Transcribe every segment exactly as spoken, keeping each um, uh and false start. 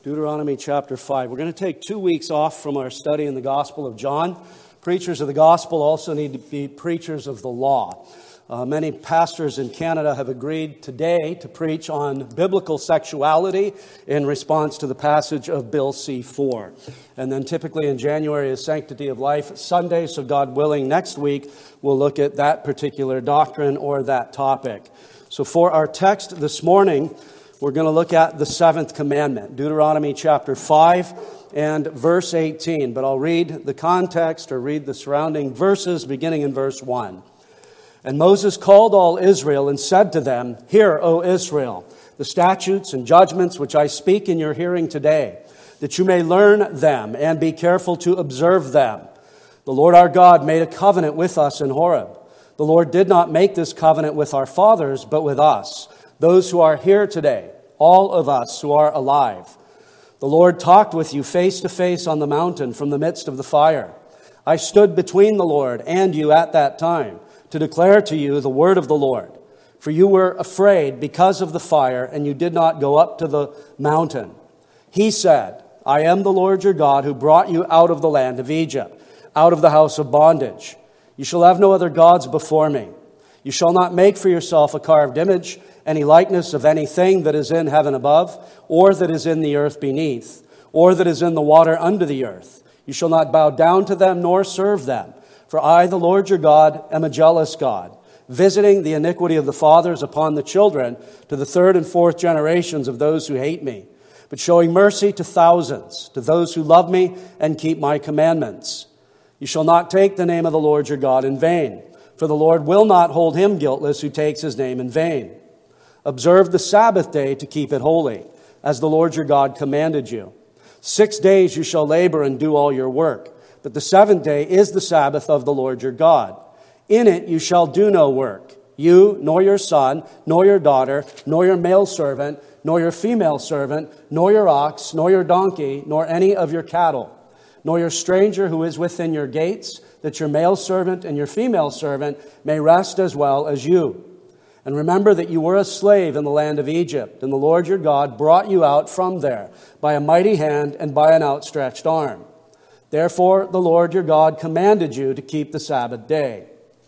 Deuteronomy chapter five. We're going to take two weeks off from our study in the Gospel of John. Preachers of the Gospel also need to be preachers of the law. Uh, many pastors in Canada have agreed today to preach on biblical sexuality in response to the passage of Bill C four. And then typically in January is Sanctity of Life Sunday, so God willing, next week we'll look at that particular doctrine or that topic. So for our text this morning, we're going to look at the seventh commandment, Deuteronomy chapter five and verse eighteen. But I'll read the context or read the surrounding verses beginning in verse one. And Moses called all Israel and said to them, "Hear, O Israel, the statutes and judgments which I speak in your hearing today, that you may learn them and be careful to observe them. The Lord our God made a covenant with us in Horeb. The Lord did not make this covenant with our fathers, but with us, those who are here today, all of us who are alive. The Lord talked with you face to face on the mountain from the midst of the fire. I stood between the Lord and you at that time to declare to you the word of the Lord. For you were afraid because of the fire, and you did not go up to the mountain. He said, I am the Lord your God who brought you out of the land of Egypt, out of the house of bondage. You shall have no other gods before me. You shall not make for yourself a carved image, any likeness of anything that is in heaven above, or that is in the earth beneath, or that is in the water under the earth. You shall not bow down to them nor serve them. For I, the Lord your God, am a jealous God, visiting the iniquity of the fathers upon the children to the third and fourth generations of those who hate me, but showing mercy to thousands, to those who love me and keep my commandments. You shall not take the name of the Lord your God in vain, for the Lord will not hold him guiltless who takes his name in vain. Observe the Sabbath day to keep it holy, as the Lord your God commanded you. Six days you shall labor and do all your work, but the seventh day is the Sabbath of the Lord your God. In it you shall do no work, you, nor your son, nor your daughter, nor your male servant, nor your female servant, nor your ox, nor your donkey, nor any of your cattle, nor your stranger who is within your gates, that your male servant and your female servant may rest as well as you. And remember that you were a slave in the land of Egypt, and the Lord your God brought you out from there by a mighty hand and by an outstretched arm. Therefore the Lord your God commanded you to keep the Sabbath day.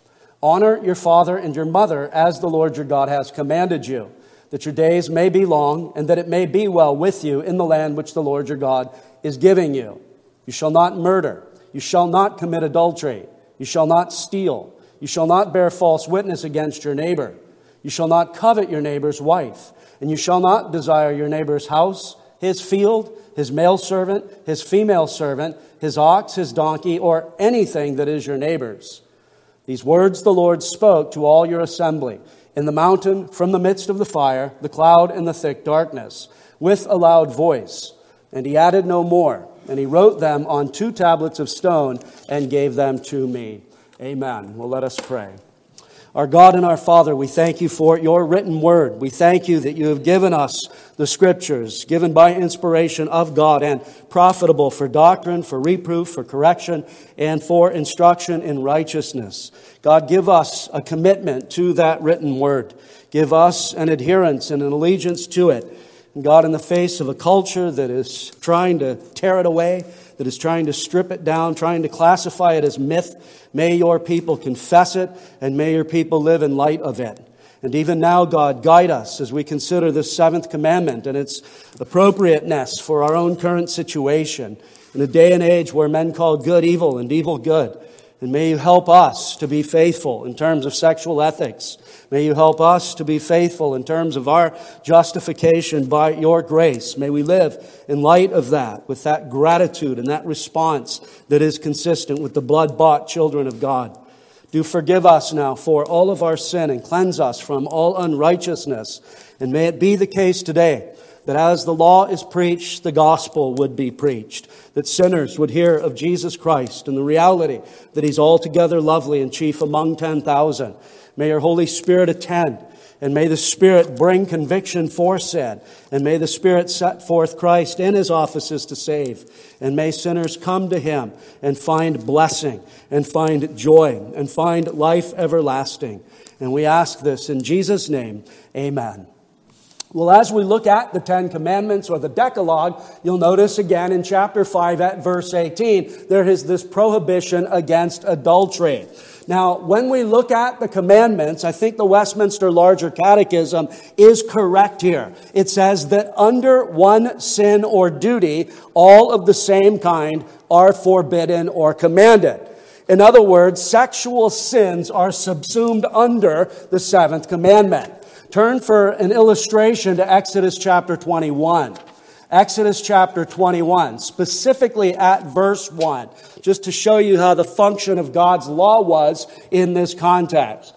Honor your father and your mother as the Lord your God has commanded you, that your days may be long, and that it may be well with you in the land which the Lord your God is giving you. You shall not murder. You shall not commit adultery. You shall not steal. You shall not bear false witness against your neighbor. You shall not covet your neighbor's wife, and you shall not desire your neighbor's house, his field, his male servant, his female servant, his ox, his donkey, or anything that is your neighbor's. These words the Lord spoke to all your assembly in the mountain from the midst of the fire, the cloud, and the thick darkness, with a loud voice. And he added no more, and he wrote them on two tablets of stone and gave them to me. Amen. Well, let us pray. Our God and our Father, we thank you for your written word. We thank you that you have given us the scriptures, given by inspiration of God and profitable for doctrine, for reproof, for correction, and for instruction in righteousness. God, give us a commitment to that written word. Give us an adherence and an allegiance to it. And God, in the face of a culture that is trying to tear it away, that is trying to strip it down, trying to classify it as myth, may your people confess it, and may your people live in light of it. And even now, God, guide us as we consider this seventh commandment and its appropriateness for our own current situation in a day and age where men call good evil and evil good. And may you help us to be faithful in terms of sexual ethics. May you help us to be faithful in terms of our justification by your grace. May we live in light of that, with that gratitude and that response that is consistent with the blood-bought children of God. Do forgive us now for all of our sin and cleanse us from all unrighteousness. And may it be the case today that as the law is preached, the gospel would be preached, that sinners would hear of Jesus Christ and the reality that he's altogether lovely and chief among ten thousand. May your Holy Spirit attend, and may the Spirit bring conviction for sin, and may the Spirit set forth Christ in his offices to save, and may sinners come to him and find blessing, and find joy, and find life everlasting. And we ask this in Jesus' name, amen. Well, as we look at the Ten Commandments or the Decalogue, you'll notice again in chapter five at verse eighteen, there is this prohibition against adultery. Now, when we look at the commandments, I think the Westminster Larger Catechism is correct here. It says that under one sin or duty, all of the same kind are forbidden or commanded. In other words, sexual sins are subsumed under the seventh commandment. Turn for an illustration to Exodus chapter twenty-one. Exodus chapter twenty-one, specifically at verse one, just to show you how the function of God's law was in this context.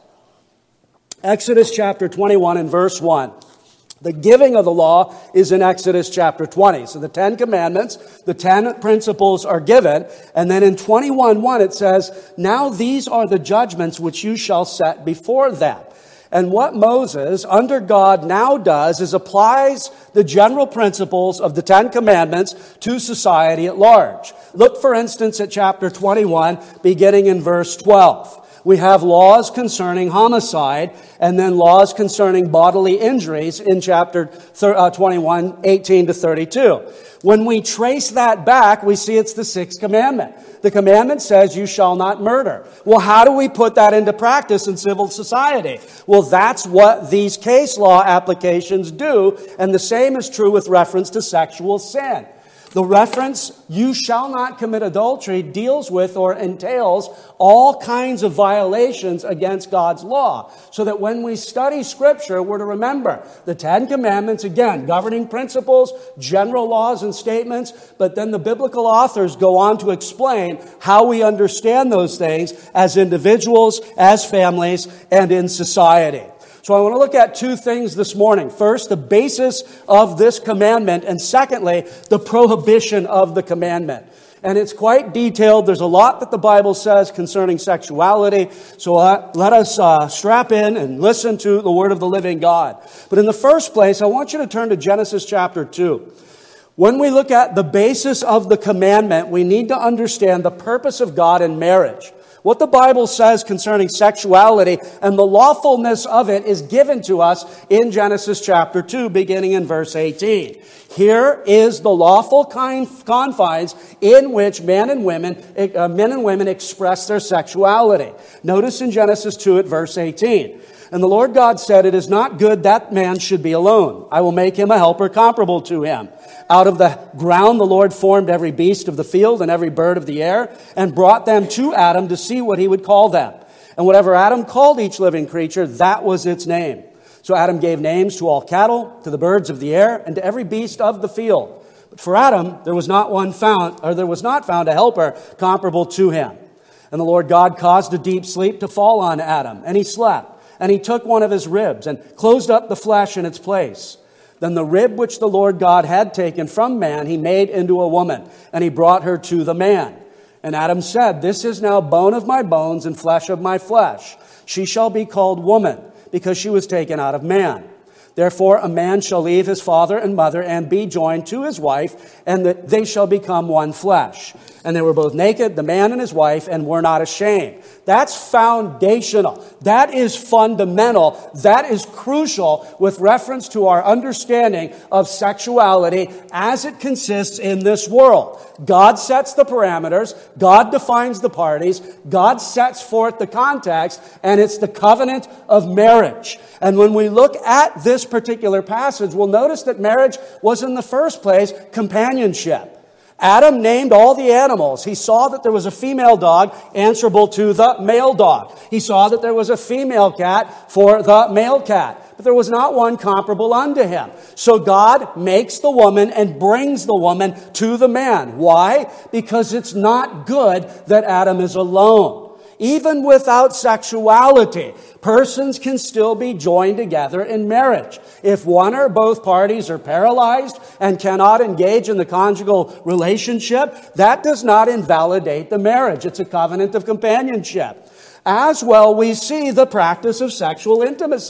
Exodus chapter twenty-one and verse one. The giving of the law is in Exodus chapter twenty. So the Ten Commandments, the ten principles are given. And then in twenty-one one it says, "Now these are the judgments which you shall set before them." And what Moses, under God, now does is applies the general principles of the Ten Commandments to society at large. Look, for instance, at chapter twenty-one, beginning in verse twelve. We have laws concerning homicide, and then laws concerning bodily injuries in chapter twenty-one, eighteen to thirty-two. When we trace that back, we see it's the sixth commandment. The commandment says, "You shall not murder." Well, how do we put that into practice in civil society? Well, that's what these case law applications do, and the same is true with reference to sexual sin. The reference, "you shall not commit adultery," deals with or entails all kinds of violations against God's law. So that when we study Scripture, we're to remember the Ten Commandments, again, governing principles, general laws and statements, but then the biblical authors go on to explain how we understand those things as individuals, as families, and in society. So I want to look at two things this morning. First, the basis of this commandment, and secondly, the prohibition of the commandment. And it's quite detailed. There's a lot that the Bible says concerning sexuality. So uh, let us uh, strap in and listen to the word of the living God. But in the first place, I want you to turn to Genesis chapter two. When we look at the basis of the commandment, we need to understand the purpose of God in marriage. What the Bible says concerning sexuality and the lawfulness of it is given to us in Genesis chapter two, beginning in verse eighteen. Here is the lawful confines in which men and women, uh, men and women express their sexuality. Notice in Genesis two at verse eighteen. "And the Lord God said, It is not good that man should be alone. I will make him a helper comparable to him. Out of the ground the Lord formed every beast of the field and every bird of the air, and brought them to Adam to see what he would call them. And whatever Adam called each living creature, that was its name. So Adam gave names to all cattle, to the birds of the air, and to every beast of the field. But for Adam there was not one found, or there was not found a helper comparable to him. And the Lord God caused a deep sleep to fall on Adam, and he slept. And he took one of his ribs and closed up the flesh in its place. Then the rib which the Lord God had taken from man, he made into a woman, and he brought her to the man. And Adam said, This is now bone of my bones and flesh of my flesh. She shall be called woman, because she was taken out of man. Therefore a man shall leave his father and mother and be joined to his wife, and that they shall become one flesh. And they were both naked, the man and his wife, and were not ashamed." That's foundational. That is fundamental. That is crucial with reference to our understanding of sexuality as it consists in this world. God sets the parameters. God defines the parties. God sets forth the context, and it's the covenant of marriage. And when we look at this particular passage, we'll notice that marriage was in the first place companionship. Adam named all the animals. He saw that there was a female dog answerable to the male dog. He saw that there was a female cat for the male cat. But there was not one comparable unto him. So God makes the woman and brings the woman to the man. Why? Because it's not good that Adam is alone. Even without sexuality, persons can still be joined together in marriage. If one or both parties are paralyzed and cannot engage in the conjugal relationship, that does not invalidate the marriage. It's a covenant of companionship. As well, we see the practice of sexual intimacy.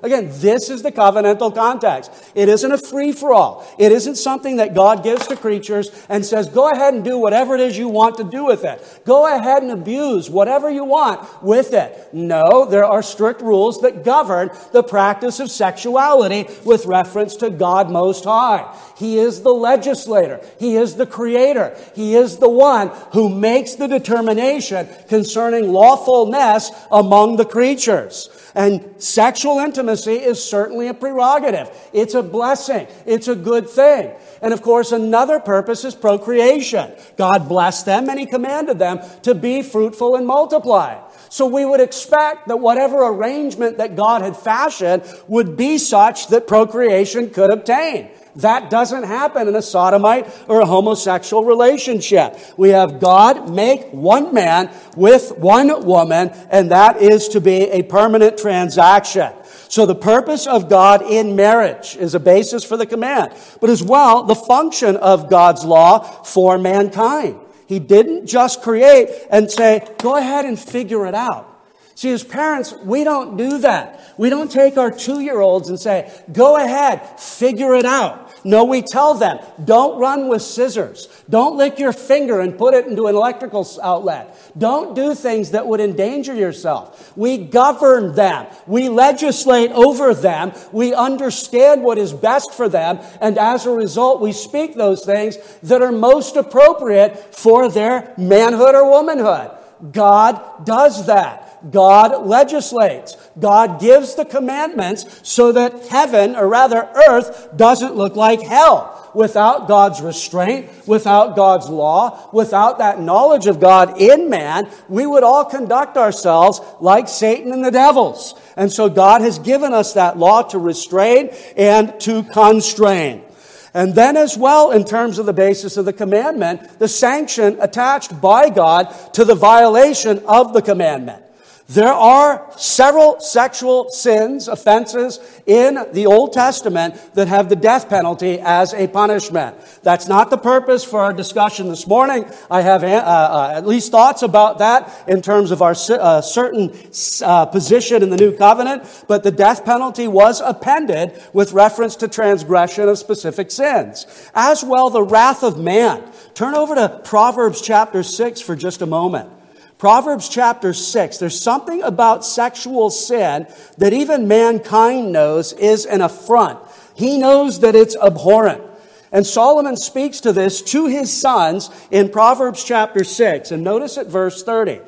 Again, this is the covenantal context. It isn't a free-for-all. It isn't something that God gives to creatures and says, go ahead and do whatever it is you want to do with it. Go ahead and abuse whatever you want with it. No, there are strict rules that govern the practice of sexuality with reference to God Most High. He is the legislator. He is the creator. He is the one who makes the determination concerning lawfulness among the creatures. And sexual intimacy is certainly a prerogative. It's a blessing. It's a good thing. And of course, another purpose is procreation. God blessed them and He commanded them to be fruitful and multiply. So we would expect that whatever arrangement that God had fashioned would be such that procreation could obtain. That doesn't happen in a sodomite or a homosexual relationship. We have God make one man with one woman, and that is to be a permanent transaction. So the purpose of God in marriage is a basis for the command, but as well the function of God's law for mankind. He didn't just create and say, go ahead and figure it out. See, as parents, we don't do that. We don't take our two-year-olds and say, go ahead, figure it out. No, we tell them, don't run with scissors. Don't lick your finger and put it into an electrical outlet. Don't do things that would endanger yourself. We govern them. We legislate over them. We understand what is best for them. And as a result, we speak those things that are most appropriate for their manhood or womanhood. God does that. God legislates. God gives the commandments so that heaven, or rather earth, doesn't look like hell. Without God's restraint, without God's law, without that knowledge of God in man, we would all conduct ourselves like Satan and the devils. And so God has given us that law to restrain and to constrain. And then as well, in terms of the basis of the commandment, the sanction attached by God to the violation of the commandment. There are several sexual sins, offenses in the Old Testament that have the death penalty as a punishment. That's not the purpose for our discussion this morning. I have uh, uh, at least thoughts about that in terms of our uh, certain uh, position in the New Covenant, but the death penalty was appended with reference to transgression of specific sins. As well, the wrath of man. Turn over to Proverbs chapter six for just a moment. Proverbs chapter six, there's something about sexual sin that even mankind knows is an affront. He knows that it's abhorrent. And Solomon speaks to this to his sons in Proverbs chapter six. And notice at verse thirty.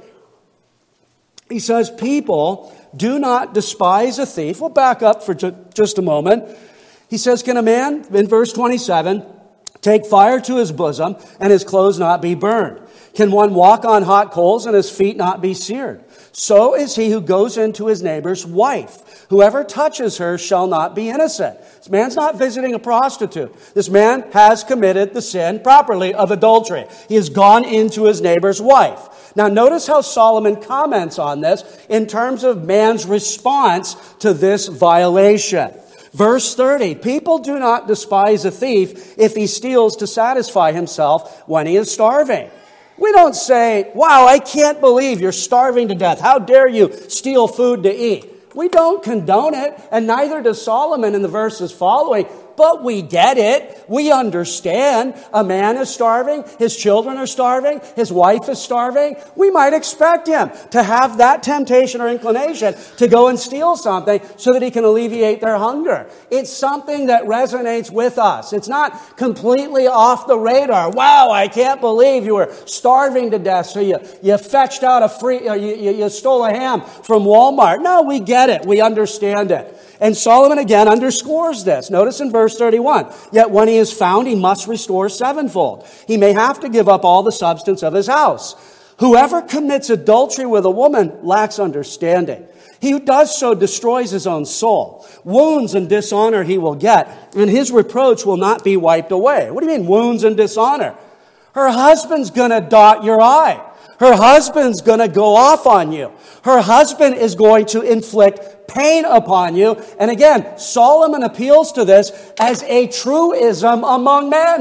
He says, people, do not despise a thief. We'll back up for ju- just a moment. He says, can a man, in verse twenty-seven, take fire to his bosom and his clothes not be burned? Can one walk on hot coals and his feet not be seared? So is he who goes into his neighbor's wife. Whoever touches her shall not be innocent. This man's not visiting a prostitute. This man has committed the sin properly of adultery. He has gone into his neighbor's wife. Now notice how Solomon comments on this in terms of man's response to this violation. Verse thirty, people do not despise a thief if he steals to satisfy himself when he is starving. We don't say, wow, I can't believe you're starving to death. How dare you steal food to eat? We don't condone it, and neither does Solomon in the verses following. But we get it. We understand. A man is starving. His children are starving. His wife is starving. We might expect him to have that temptation or inclination to go and steal something so that he can alleviate their hunger. It's something that resonates with us. It's not completely off the radar. Wow, I can't believe you were starving to death, so you, you fetched out a free, or you, you, you stole a ham from Walmart. No, we get it. We understand it. And Solomon again underscores this. Notice in verse thirty-one, yet when he is found, he must restore sevenfold. He may have to give up all the substance of his house. Whoever commits adultery with a woman lacks understanding. He who does so destroys his own soul. Wounds and dishonor he will get, and his reproach will not be wiped away. What do you mean, wounds and dishonor? Her husband's going to dot your I. Her husband's going to go off on you. Her husband is going to inflict pain upon you. And again, Solomon appeals to this as a truism among men.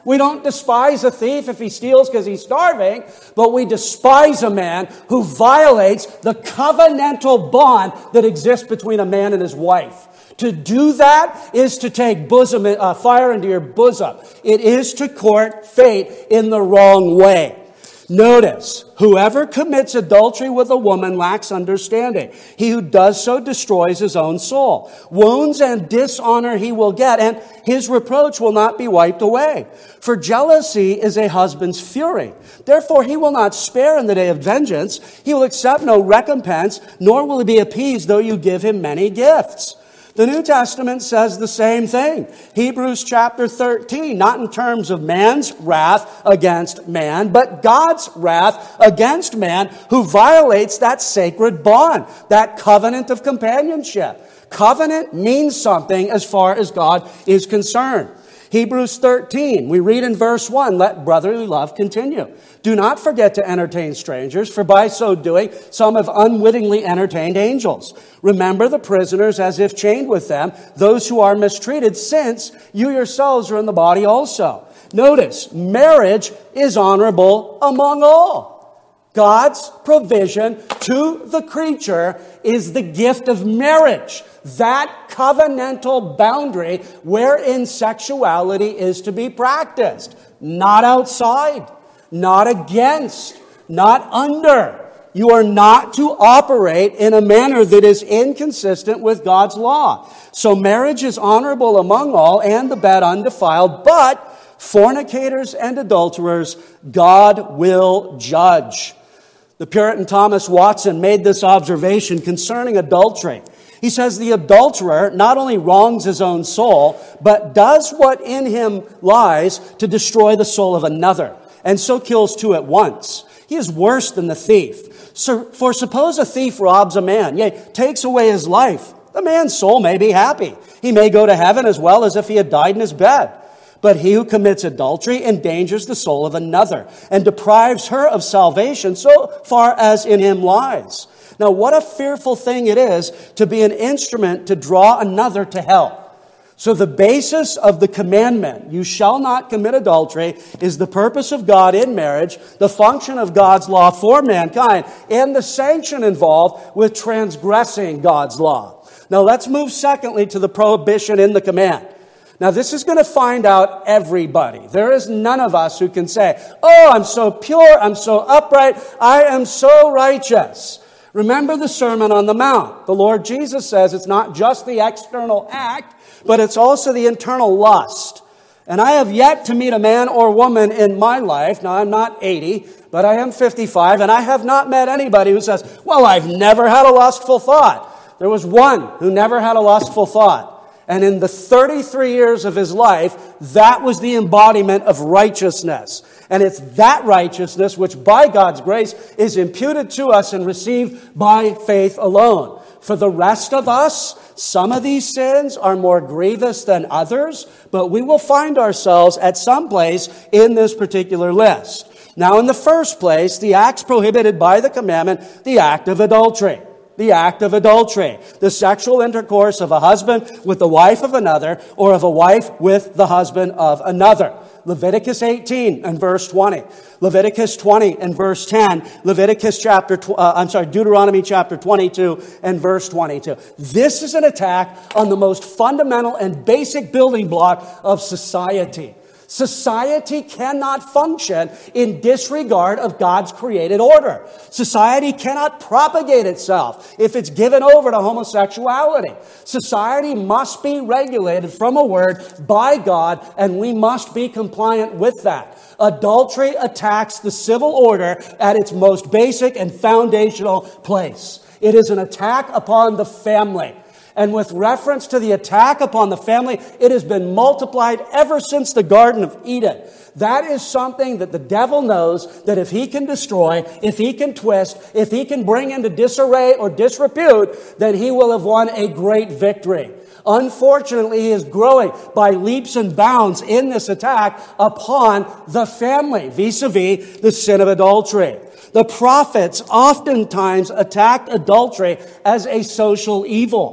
We don't despise a thief if he steals because he's starving, but we despise a man who violates the covenantal bond that exists between a man and his wife. To do that is to take bosom, uh, fire into your bosom. It is to court fate in the wrong way. Notice, whoever commits adultery with a woman lacks understanding. He who does so destroys his own soul. Wounds and dishonor he will get, and his reproach will not be wiped away. For jealousy is a husband's fury. Therefore he will not spare in the day of vengeance. He will accept no recompense, nor will he be appeased though you give him many gifts. The New Testament says the same thing. Hebrews chapter thirteen, not in terms of man's wrath against man, but God's wrath against man who violates that sacred bond, that covenant of companionship. Covenant means something as far as God is concerned. Hebrews thirteen, we read in verse one, let brotherly love continue. Do not forget to entertain strangers, for by so doing, some have unwittingly entertained angels. Remember the prisoners as if chained with them, those who are mistreated, since you yourselves are in the body also. Notice, marriage is honorable among all. God's provision to the creature is the gift of marriage. That covenantal boundary wherein sexuality is to be practiced. Not outside, not against, not under. You are not to operate in a manner that is inconsistent with God's law. So marriage is honorable among all, and the bed undefiled, but fornicators and adulterers God will judge. The Puritan Thomas Watson made this observation concerning adultery. He says the adulterer not only wrongs his own soul, but does what in him lies to destroy the soul of another, and so kills two at once. He is worse than the thief. So, for suppose a thief robs a man, yea, takes away his life. The man's soul may be happy. He may go to heaven as well as if he had died in his bed. But he who commits adultery endangers the soul of another and deprives her of salvation so far as in him lies. Now, what a fearful thing it is to be an instrument to draw another to hell. So the basis of the commandment, you shall not commit adultery, is the purpose of God in marriage, the function of God's law for mankind, and the sanction involved with transgressing God's law. Now let's move secondly to the prohibition in the command. Now this is going to find out everybody. There is none of us who can say, oh, I'm so pure, I'm so upright, I am so righteous. Remember the Sermon on the Mount. The Lord Jesus says it's not just the external act, but it's also the internal lust. And I have yet to meet a man or woman in my life, now I'm not eighty, but I am fifty-five, and I have not met anybody who says, well, I've never had a lustful thought. There was one who never had a lustful thought. And in the thirty-three years of his life, that was the embodiment of righteousness. And it's that righteousness which by God's grace is imputed to us and received by faith alone. For the rest of us, some of these sins are more grievous than others, but we will find ourselves at some place in this particular list. Now, in the first place, the acts prohibited by the commandment, the act of adultery. The act of adultery, the sexual intercourse of a husband with the wife of another, or of a wife with the husband of another. Leviticus eighteen and verse twenty, Leviticus twenty and verse ten, Leviticus chapter, uh, I'm sorry, Deuteronomy chapter twenty-two and verse twenty-two. This is an attack on the most fundamental and basic building block of society. Society cannot function in disregard of God's created order. Society cannot propagate itself if it's given over to homosexuality. Society must be regulated from a word by God, and we must be compliant with that. Adultery attacks the civil order at its most basic and foundational place. It is an attack upon the family. And with reference to the attack upon the family, it has been multiplied ever since the Garden of Eden. That is something that the devil knows that if he can destroy, if he can twist, if he can bring into disarray or disrepute, then he will have won a great victory. Unfortunately, he is growing by leaps and bounds in this attack upon the family, vis-a-vis the sin of adultery. The prophets oftentimes attacked adultery as a social evil.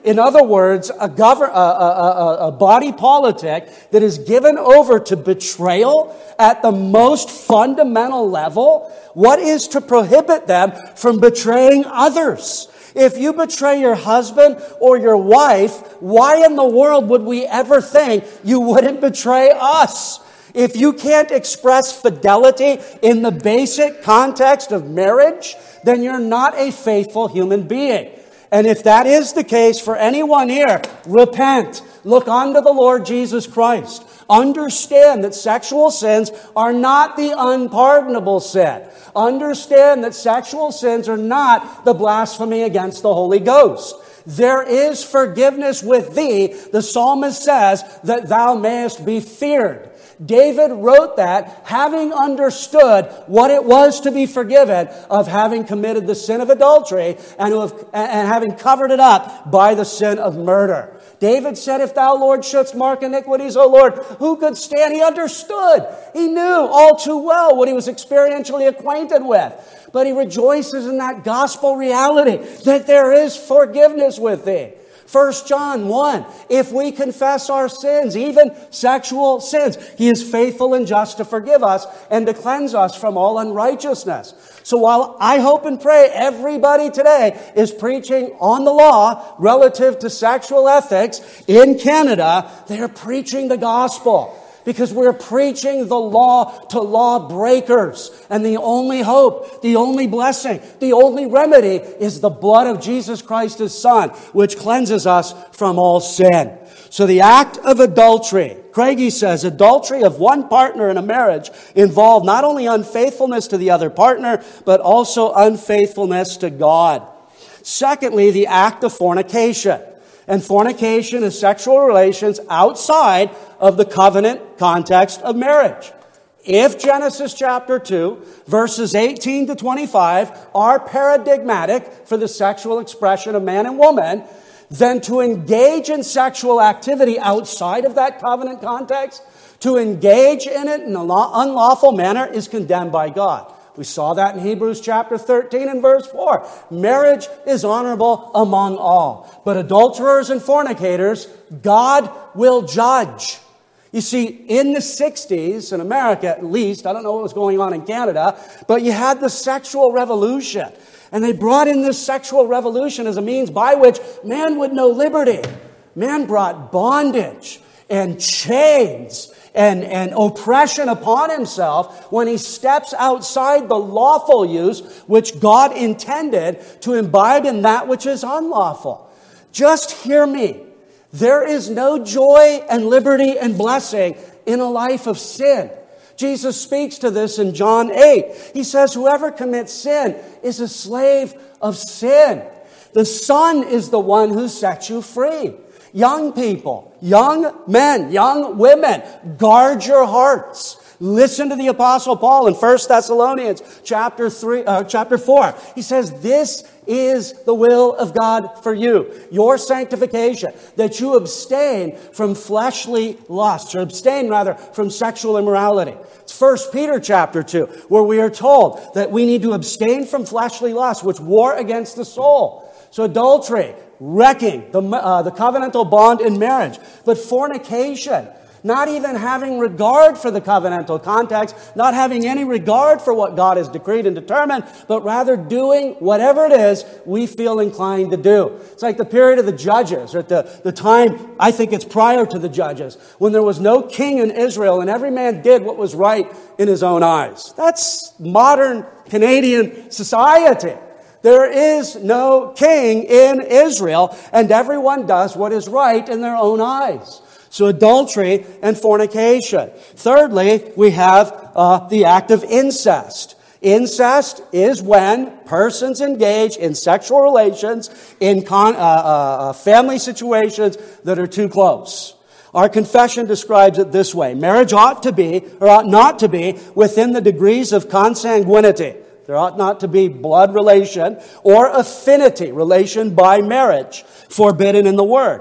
In other words, a, govern, a, a, a, a body politic that is given over to betrayal at the most fundamental level, what is to prohibit them from betraying others? If you betray your husband or your wife, why in the world would we ever think you wouldn't betray us? If you can't express fidelity in the basic context of marriage, then you're not a faithful human being. And if that is the case for anyone here, repent. Look unto the Lord Jesus Christ. Understand that sexual sins are not the unpardonable sin. Understand that sexual sins are not the blasphemy against the Holy Ghost. There is forgiveness with thee, the psalmist says, that thou mayest be feared. David wrote that having understood what it was to be forgiven of having committed the sin of adultery and, of, and having covered it up by the sin of murder. David said, if thou, Lord, shouldst mark iniquities, O Lord, who could stand? He understood. He knew all too well what he was experientially acquainted with. But he rejoices in that gospel reality that there is forgiveness with thee. First John one, if we confess our sins, even sexual sins, He is faithful and just to forgive us and to cleanse us from all unrighteousness. So while I hope and pray everybody today is preaching on the law relative to sexual ethics in Canada, they are preaching the gospel. Because we're preaching the law to lawbreakers. And the only hope, the only blessing, the only remedy is the blood of Jesus Christ, His Son, which cleanses us from all sin. So the act of adultery, Craigie says, adultery of one partner in a marriage involved not only unfaithfulness to the other partner, but also unfaithfulness to God. Secondly, the act of fornication. And fornication is sexual relations outside of the covenant context of marriage. If Genesis chapter two, verses eighteen to twenty-five are paradigmatic for the sexual expression of man and woman, then to engage in sexual activity outside of that covenant context, to engage in it in an unlawful manner is condemned by God. We saw that in Hebrews chapter thirteen and verse four. Marriage is honorable among all. But adulterers and fornicators, God will judge. You see, in the sixties, in America at least, I don't know what was going on in Canada, but you had the sexual revolution. And they brought in this sexual revolution as a means by which man would know liberty. Man brought bondage and chains and, and oppression upon himself when he steps outside the lawful use which God intended to imbibe in that which is unlawful. Just hear me. There is no joy and liberty and blessing in a life of sin. Jesus speaks to this in John eight. He says, whoever commits sin is a slave of sin. The Son is the one who sets you free. Young people, young men, young women, guard your hearts. Listen to the Apostle Paul in First Thessalonians chapter three, uh, chapter four. He says, this is the will of God for you, your sanctification, that you abstain from fleshly lusts, or abstain rather from sexual immorality. It's First Peter chapter two, where we are told that we need to abstain from fleshly lusts, which war against the soul. So adultery, wrecking the, uh, the covenantal bond in marriage, but fornication, not even having regard for the covenantal context, not having any regard for what God has decreed and determined, but rather doing whatever it is we feel inclined to do. It's like the period of the judges, or at the, the time, I think it's prior to the judges, when there was no king in Israel and every man did what was right in his own eyes. That's modern Canadian society. There is no king in Israel, and everyone does what is right in their own eyes. So adultery and fornication. Thirdly, we have uh, the act of incest. Incest is when persons engage in sexual relations in con- uh, uh, family situations that are too close. Our confession describes it this way. Marriage ought to be, or ought not to be, within the degrees of consanguinity. There ought not to be blood relation or affinity, relation by marriage, forbidden in the Word.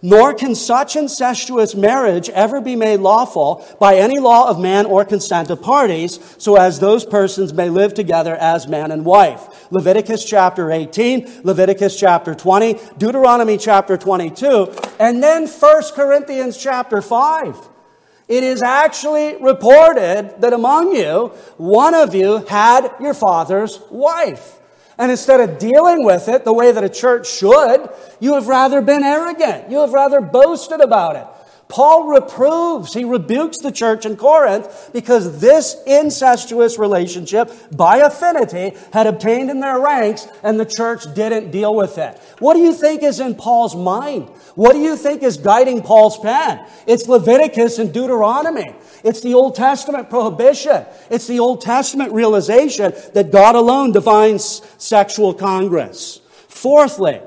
Nor can such incestuous marriage ever be made lawful by any law of man or consent of parties, so as those persons may live together as man and wife. Leviticus chapter eighteen, Leviticus chapter twenty, Deuteronomy chapter twenty-two, and then First Corinthians chapter five. It is actually reported that among you, one of you had your father's wife. And instead of dealing with it the way that a church should, you have rather been arrogant. You have rather boasted about it. Paul reproves, he rebukes the church in Corinth because this incestuous relationship, by affinity, had obtained in their ranks and the church didn't deal with it. What do you think is in Paul's mind? What do you think is guiding Paul's pen? It's Leviticus and Deuteronomy. It's the Old Testament prohibition. It's the Old Testament realization that God alone defines sexual congress. Fourthly,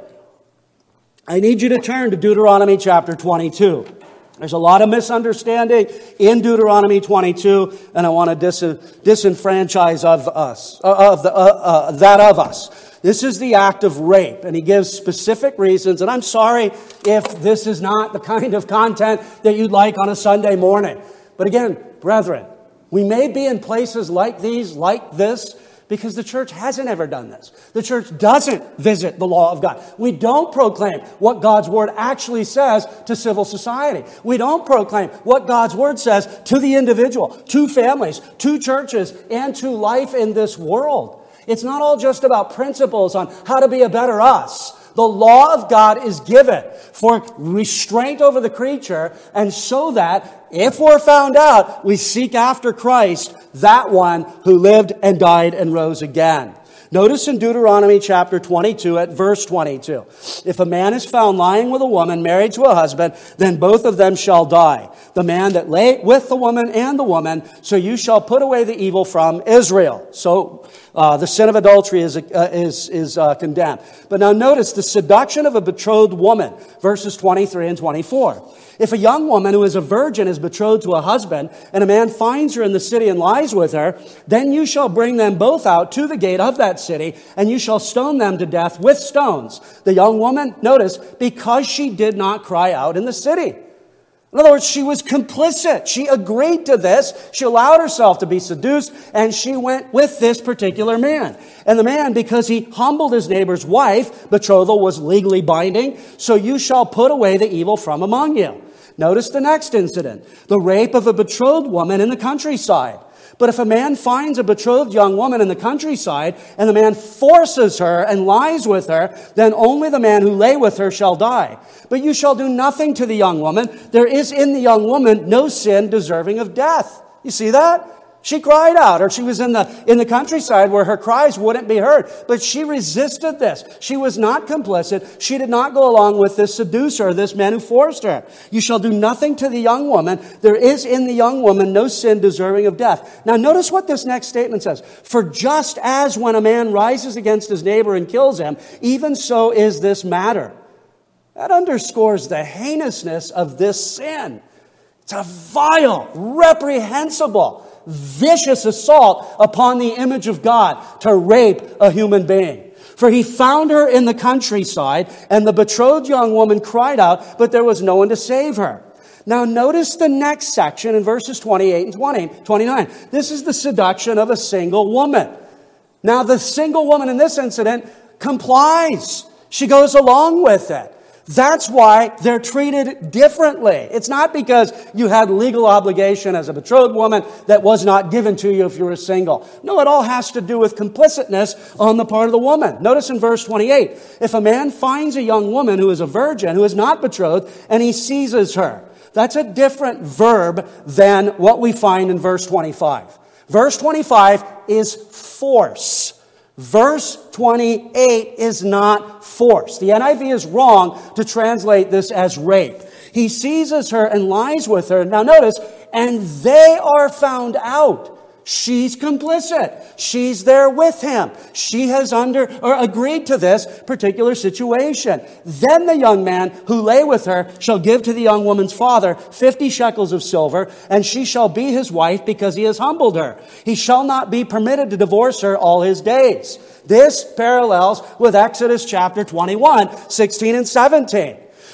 I need you to turn to Deuteronomy chapter twenty-two. There's a lot of misunderstanding in Deuteronomy twenty-two, and I want to dis- disenfranchise of us, uh, of the, uh, uh, that of us. This is the act of rape, and he gives specific reasons. And I'm sorry if this is not the kind of content that you'd like on a Sunday morning. But again, brethren, we may be in places like these, like this, because the church hasn't ever done this. The church doesn't visit the law of God. We don't proclaim what God's word actually says to civil society. We don't proclaim what God's word says to the individual, to families, to churches, and to life in this world. It's not all just about principles on how to be a better us. The law of God is given for restraint over the creature, and so that if we're found out, we seek after Christ, that one who lived and died and rose again. Notice in Deuteronomy chapter twenty-two at verse twenty-two, if a man is found lying with a woman married to a husband, then both of them shall die. The man that lay with the woman and the woman, so you shall put away the evil from Israel. So uh, the sin of adultery is, uh, is, is uh, condemned. But now notice the seduction of a betrothed woman, verses twenty-three and twenty-four. If a young woman who is a virgin is betrothed to a husband, and a man finds her in the city and lies with her, then you shall bring them both out to the gate of that city, and you shall stone them to death with stones. The young woman, notice, because she did not cry out in the city. In other words, she was complicit. She agreed to this. She allowed herself to be seduced, and she went with this particular man. And the man, because he humbled his neighbor's wife, betrothal was legally binding, so you shall put away the evil from among you. Notice the next incident, the rape of a betrothed woman in the countryside. But if a man finds a betrothed young woman in the countryside, and the man forces her and lies with her, then only the man who lay with her shall die. But you shall do nothing to the young woman. There is in the young woman no sin deserving of death. You see that? She cried out, or she was in the, in the countryside where her cries wouldn't be heard. But she resisted this. She was not complicit. She did not go along with this seducer, this man who forced her. You shall do nothing to the young woman. There is in the young woman no sin deserving of death. Now notice what this next statement says. For just as when a man rises against his neighbor and kills him, even so is this matter. That underscores the heinousness of this sin. It's a vile, reprehensible, vicious assault upon the image of God to rape a human being. For he found her in the countryside, and the betrothed young woman cried out, but there was no one to save her. Now notice the next section in verses twenty-eight and twenty, twenty-nine. This is the seduction of a single woman. Now the single woman in this incident complies. She goes along with it. That's why they're treated differently. It's not because you had legal obligation as a betrothed woman that was not given to you if you were single. No, it all has to do with complicitness on the part of the woman. Notice in verse twenty-eight, if a man finds a young woman who is a virgin, who is not betrothed, and he seizes her, that's a different verb than what we find in verse twenty-five. Verse twenty-five is force. Verse twenty-eight is not force. The N I V is wrong to translate this as rape. He seizes her and lies with her. Now notice, and they are found out. She's complicit. She's there with him. She has under or agreed to this particular situation. Then the young man who lay with her shall give to the young woman's father fifty shekels of silver, and she shall be his wife because he has humbled her. He shall not be permitted to divorce her all his days. This parallels with Exodus chapter twenty-one, sixteen and seventeen.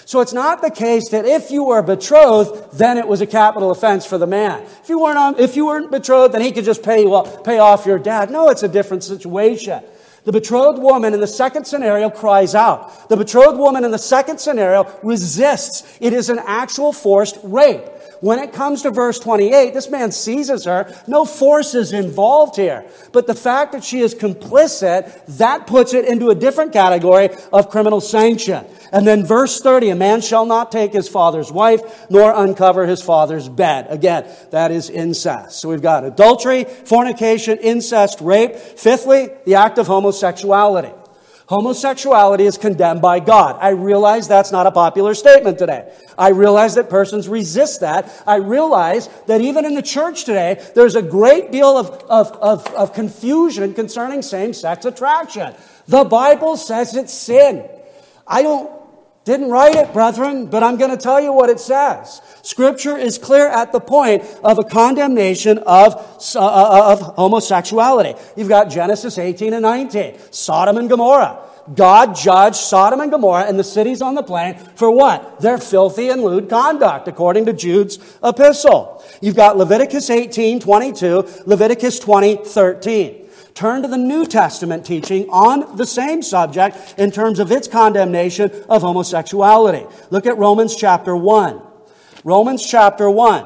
So it's not the case that if you were betrothed, then it was a capital offense for the man. If you weren't, on, if you weren't betrothed, then he could just pay you off, pay off your debt. No, it's a different situation. The betrothed woman in the second scenario cries out. The betrothed woman in the second scenario resists. It is an actual forced rape. When it comes to verse twenty-eight, this man seizes her. No force is involved here. But the fact that she is complicit, that puts it into a different category of criminal sanction. And then verse thirty, a man shall not take his father's wife, nor uncover his father's bed. Again, that is incest. So we've got adultery, fornication, incest, rape. Fifthly, the act of homosexuality. Homosexuality is condemned by God. I realize that's not a popular statement today. I realize that persons resist that. I realize that even in the church today, there's a great deal of, of, of, of confusion concerning same-sex attraction. The Bible says it's sin. I don't, didn't write it, brethren, but I'm going to tell you what it says. Scripture is clear at the point of a condemnation of, uh, of homosexuality. You've got Genesis eighteen and nineteen, Sodom and Gomorrah. God judged Sodom and Gomorrah and the cities on the plain for what? Their filthy and lewd conduct, according to Jude's epistle. You've got Leviticus eighteen twenty-two, Leviticus twenty thirteen. Turn to the New Testament teaching on the same subject in terms of its condemnation of homosexuality. Look at Romans chapter one. Romans chapter one.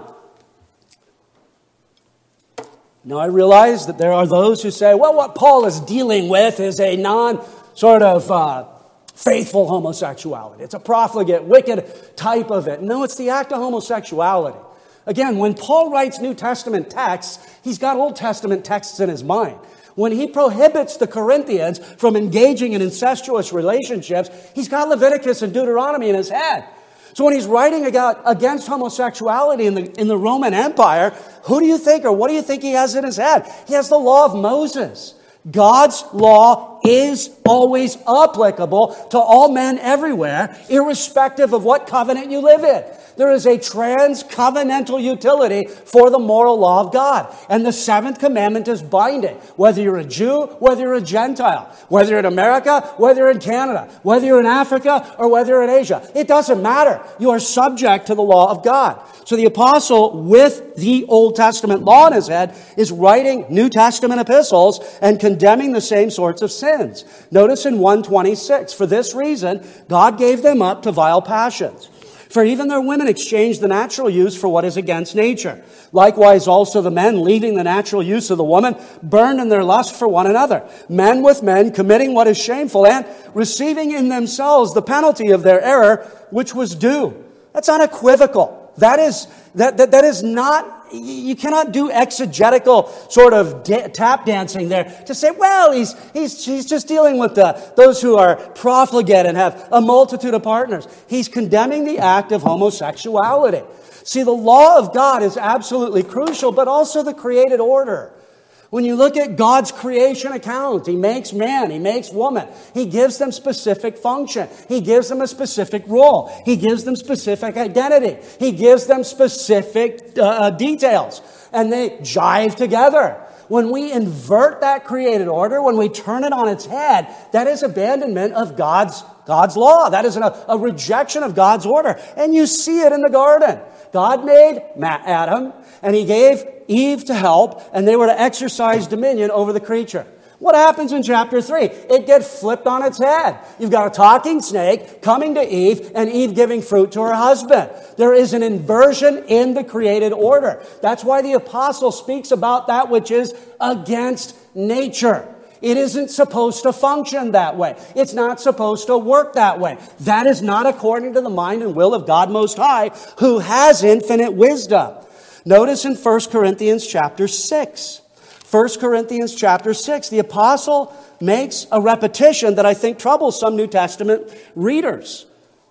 Now I realize that there are those who say, well, what Paul is dealing with is a non sort of uh, faithful homosexuality. It's a profligate, wicked type of it. No, it's the act of homosexuality. Again, when Paul writes New Testament texts, he's got Old Testament texts in his mind. When he prohibits the Corinthians from engaging in incestuous relationships, he's got Leviticus and Deuteronomy in his head. So when he's writing about, against homosexuality in the, in the Roman Empire, who do you think or what do you think he has in his head? He has the law of Moses. God's law is always applicable to all men everywhere, irrespective of what covenant you live in. There is a trans-covenantal utility for the moral law of God. And the seventh commandment is binding. Whether you're a Jew, whether you're a Gentile, whether you're in America, whether you're in Canada, whether you're in Africa, or whether you're in Asia. It doesn't matter. You are subject to the law of God. So the apostle, with the Old Testament law in his head, is writing New Testament epistles and condemning the same sorts of sins. Notice in one twenty-six, for this reason, God gave them up to vile passions. For even their women exchanged the natural use for what is against nature. Likewise also the men, leaving the natural use of the woman, burned in their lust for one another. Men with men, committing what is shameful, and receiving in themselves the penalty of their error, which was due. That's unequivocal. That is, that, that, that is not, you cannot do exegetical sort of da- tap dancing there to say, well, he's, he's, he's just dealing with the, those who are profligate and have a multitude of partners. He's condemning the act of homosexuality. See, the law of God is absolutely crucial, but also the created order. When you look at God's creation account, He makes man, He makes woman. He gives them specific function. He gives them a specific role. He gives them specific identity. He gives them specific uh, details. And they jive together. When we invert that created order, when we turn it on its head, that is abandonment of God's, God's law. That is a, a rejection of God's order. And you see it in the garden. God made Adam, and He gave Eve to help, and they were to exercise dominion over the creature. What happens in chapter three? It gets flipped on its head. You've got a talking snake coming to Eve, and Eve giving fruit to her husband. There is an inversion in the created order. That's why the apostle speaks about that which is against nature. It isn't supposed to function that way. It's not supposed to work that way. That is not according to the mind and will of God Most High, who has infinite wisdom. Notice in First Corinthians chapter six. First Corinthians chapter six, the apostle makes a repetition that I think troubles some New Testament readers.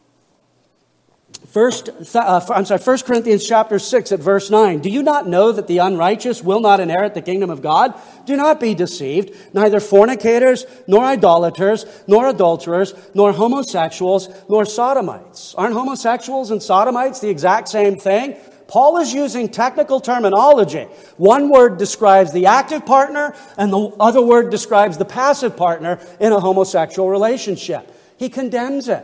First, uh, I'm sorry, First Corinthians chapter six at verse nine. Do you not know that the unrighteous will not inherit the kingdom of God? Do not be deceived. Neither fornicators, nor idolaters, nor adulterers, nor homosexuals, nor sodomites. Aren't homosexuals and sodomites the exact same thing? Paul is using technical terminology. One word describes the active partner, and the other word describes the passive partner in a homosexual relationship. He condemns it.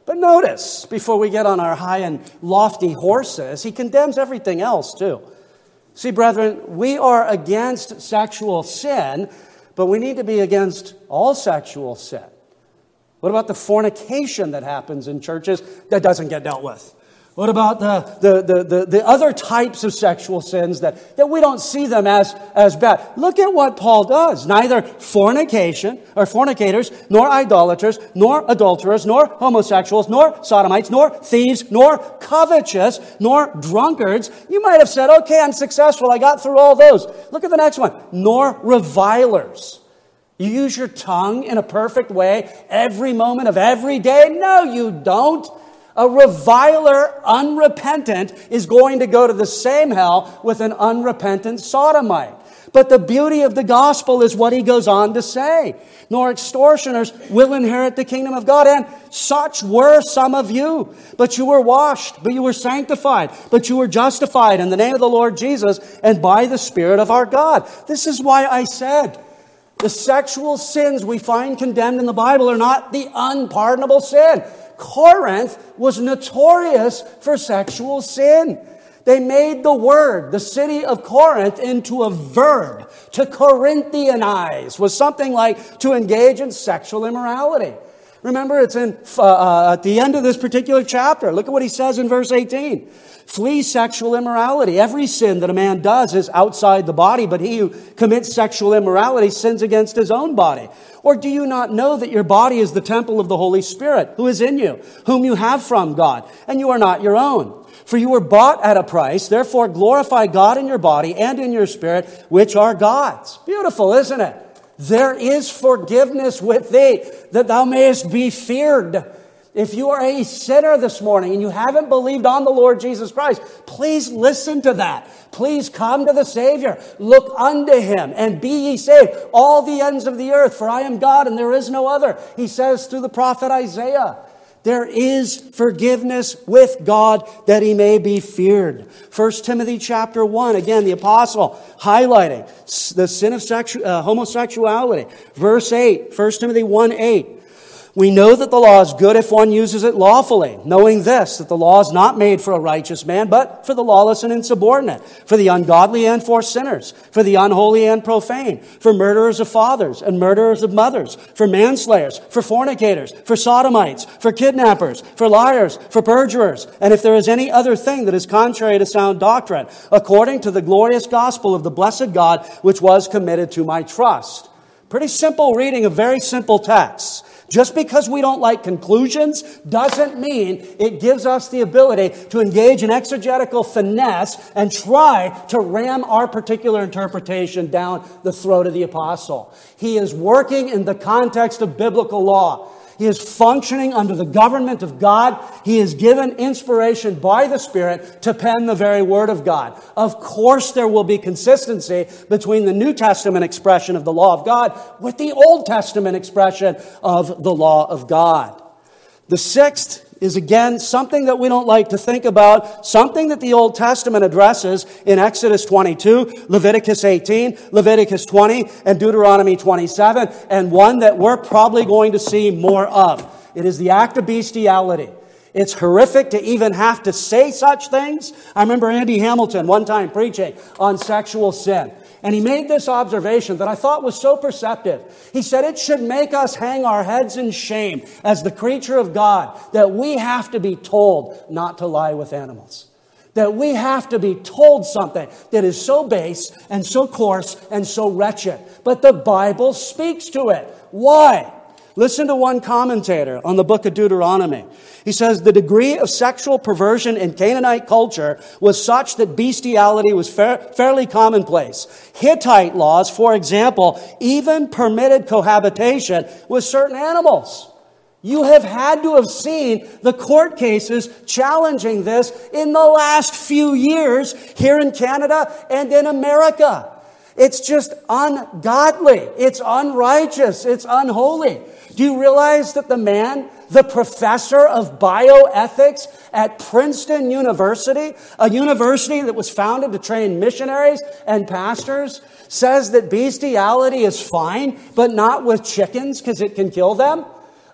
But notice, before we get on our high and lofty horses, he condemns everything else too. See, brethren, we are against sexual sin, but we need to be against all sexual sin. What about the fornication that happens in churches that doesn't get dealt with? What about the, the, the, the, the other types of sexual sins that, that we don't see them as, as bad? Look at what Paul does. Neither fornication or fornicators, nor idolaters, nor adulterers, nor homosexuals, nor sodomites, nor thieves, nor covetous, nor drunkards. You might have said, okay, I'm successful. I got through all those. Look at the next one. Nor revilers. You use your tongue in a perfect way every moment of every day? No, you don't. A reviler, unrepentant, is going to go to the same hell with an unrepentant sodomite. But the beauty of the gospel is what he goes on to say. Nor extortioners will inherit the kingdom of God. And such were some of you. But you were washed, but you were sanctified, but you were justified in the name of the Lord Jesus and by the Spirit of our God. This is why I said, the sexual sins we find condemned in the Bible are not the unpardonable sin. Corinth was notorious for sexual sin. They made the word, the city of Corinth, into a verb. To Corinthianize was something like to engage in sexual immorality. Remember, it's in uh, uh, at the end of this particular chapter. Look at what he says in verse eighteen. Flee sexual immorality. Every sin that a man does is outside the body, but he who commits sexual immorality sins against his own body. Or do you not know that your body is the temple of the Holy Spirit, who is in you, whom you have from God, and you are not your own? For you were bought at a price, therefore glorify God in your body and in your spirit, which are God's. Beautiful, isn't it? There is forgiveness with thee, that thou mayest be feared. If you are a sinner this morning and you haven't believed on the Lord Jesus Christ, please listen to that. Please come to the Savior. Look unto Him and be ye saved, all the ends of the earth, for I am God and there is no other. He says through the prophet Isaiah, there is forgiveness with God that He may be feared. First Timothy chapter one, again, the apostle highlighting the sin of sexu- uh, homosexuality. Verse eight, First Timothy one eight. We know that the law is good if one uses it lawfully, knowing this, that the law is not made for a righteous man, but for the lawless and insubordinate, for the ungodly and for sinners, for the unholy and profane, for murderers of fathers and murderers of mothers, for manslayers, for fornicators, for sodomites, for kidnappers, for liars, for perjurers, and if there is any other thing that is contrary to sound doctrine, according to the glorious gospel of the blessed God, which was committed to my trust. Pretty simple reading of very simple texts. Just because we don't like conclusions doesn't mean it gives us the ability to engage in exegetical finesse and try to ram our particular interpretation down the throat of the apostle. He is working in the context of biblical law. He is functioning under the government of God. He is given inspiration by the Spirit to pen the very Word of God. Of course, there will be consistency between the New Testament expression of the law of God with the Old Testament expression of the law of God. The sixth is, again, something that we don't like to think about, something that the Old Testament addresses in Exodus twenty-two, Leviticus eighteen, Leviticus twenty, and Deuteronomy twenty-seven, and one that we're probably going to see more of. It is the act of bestiality. It's horrific to even have to say such things. I remember Andy Hamilton one time preaching on sexual sin. And he made this observation that I thought was so perceptive. He said it should make us hang our heads in shame as the creature of God that we have to be told not to lie with animals. That we have to be told something that is so base and so coarse and so wretched. But the Bible speaks to it. Why? Listen to one commentator on the book of Deuteronomy. He says, the degree of sexual perversion in Canaanite culture was such that bestiality was fair, fairly commonplace. Hittite laws, for example, even permitted cohabitation with certain animals. You have had to have seen the court cases challenging this in the last few years here in Canada and in America. It's just ungodly. It's unrighteous. It's unholy. Do you realize that the man, the professor of bioethics at Princeton University, a university that was founded to train missionaries and pastors, says that bestiality is fine, but not with chickens because it can kill them?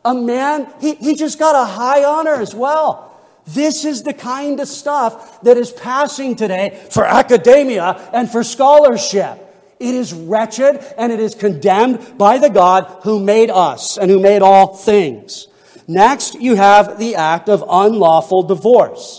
A man, he, he just got a high honor as well. This is the kind of stuff that is passing today for academia and for scholarship. It is wretched and it is condemned by the God who made us and who made all things. Next, you have the act of unlawful divorce.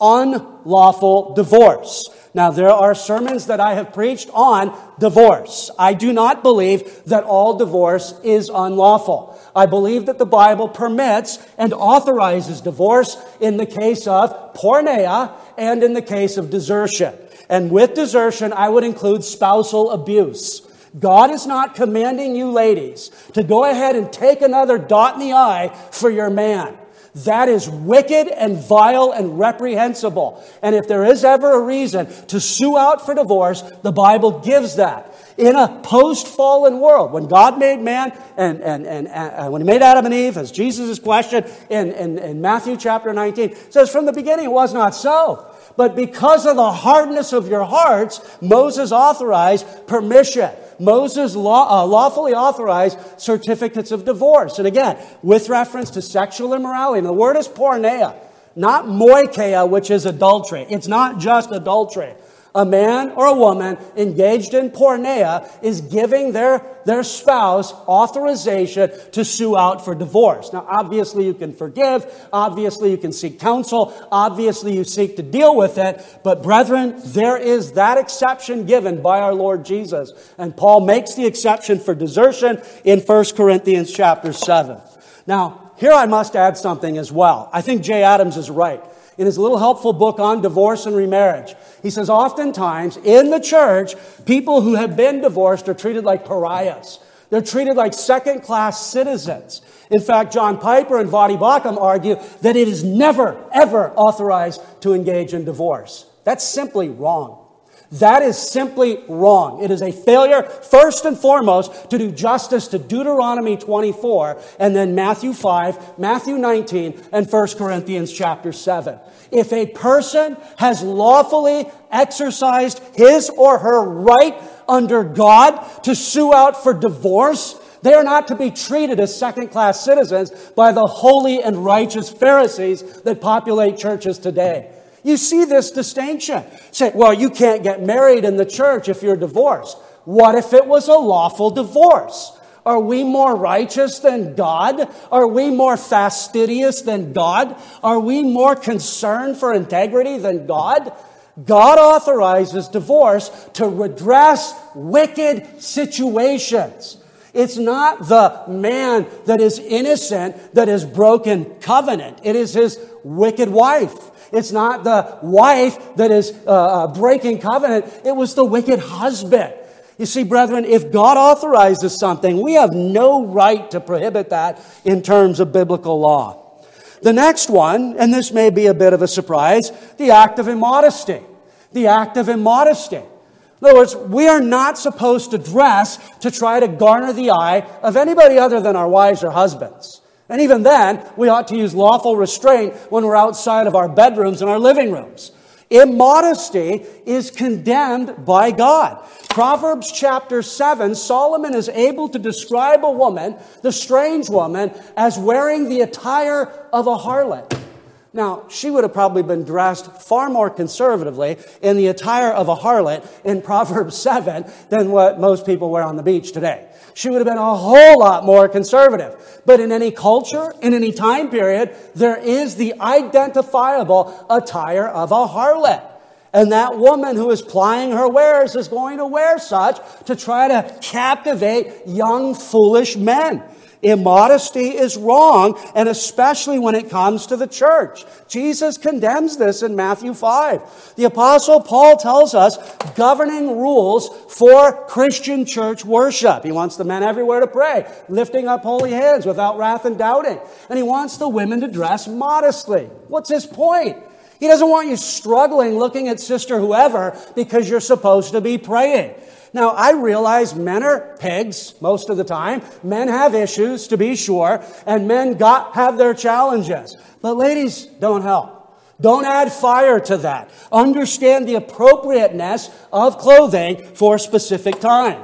Unlawful divorce. Now, there are sermons that I have preached on divorce. I do not believe that all divorce is unlawful. I believe that the Bible permits and authorizes divorce in the case of porneia and in the case of desertion. And with desertion, I would include spousal abuse. God is not commanding you ladies to go ahead and take another dot in the I for your man. That is wicked and vile and reprehensible. And if there is ever a reason to sue out for divorce, the Bible gives that. In a post-fallen world, when God made man and, and, and, and when He made Adam and Eve, as Jesus' question in, in, in Matthew chapter nineteen, it says, from the beginning it was not so. But because of the hardness of your hearts, Moses authorized permission. Moses law, uh, lawfully authorized certificates of divorce. And again, with reference to sexual immorality. And the word is porneia, not moikeia, which is adultery. It's not just adultery. A man or a woman engaged in porneia is giving their, their spouse authorization to sue out for divorce. Now, obviously you can forgive. Obviously you can seek counsel. Obviously you seek to deal with it. But brethren, there is that exception given by our Lord Jesus. And Paul makes the exception for desertion in First Corinthians chapter seven. Now, here I must add something as well. I think Jay Adams is right. In his little helpful book on divorce and remarriage, he says oftentimes in the church, people who have been divorced are treated like pariahs. They're treated like second-class citizens. In fact, John Piper and Voddie Baucham argue that it is never, ever authorized to engage in divorce. That's simply wrong. That is simply wrong. It is a failure, first and foremost, to do justice to Deuteronomy twenty-four, and then Matthew five, Matthew nineteen, and First Corinthians chapter seven. If a person has lawfully exercised his or her right under God to sue out for divorce, they are not to be treated as second-class citizens by the holy and righteous Pharisees that populate churches today. You see this distinction. Say, well, you can't get married in the church if you're divorced. What if it was a lawful divorce? Are we more righteous than God? Are we more fastidious than God? Are we more concerned for integrity than God? God authorizes divorce to redress wicked situations. It's not the man that is innocent that has broken covenant. It is his wicked wife. It's not the wife that is uh, breaking covenant. It was the wicked husband. You see, brethren, if God authorizes something, we have no right to prohibit that in terms of biblical law. The next one, and this may be a bit of a surprise, the act of immodesty. The act of immodesty. In other words, we are not supposed to dress to try to garner the eye of anybody other than our wives or husbands. And even then, we ought to use lawful restraint when we're outside of our bedrooms and our living rooms. Immodesty is condemned by God. Proverbs chapter seven, Solomon is able to describe a woman, the strange woman, as wearing the attire of a harlot. Now, she would have probably been dressed far more conservatively in the attire of a harlot in Proverbs seven than what most people wear on the beach today. She would have been a whole lot more conservative. But in any culture, in any time period, there is the identifiable attire of a harlot. And that woman who is plying her wares is going to wear such to try to captivate young, foolish men. Immodesty is wrong, and especially when it comes to the church. Jesus condemns this in Matthew five. The Apostle Paul tells us governing rules for Christian church worship. He wants the men everywhere to pray, lifting up holy hands without wrath and doubting. And he wants the women to dress modestly. What's his point? He doesn't want you struggling looking at sister whoever because you're supposed to be praying. Now, I realize men are pigs most of the time. Men have issues, to be sure, and men got have their challenges. But ladies, don't help. Don't add fire to that. Understand the appropriateness of clothing for specific times.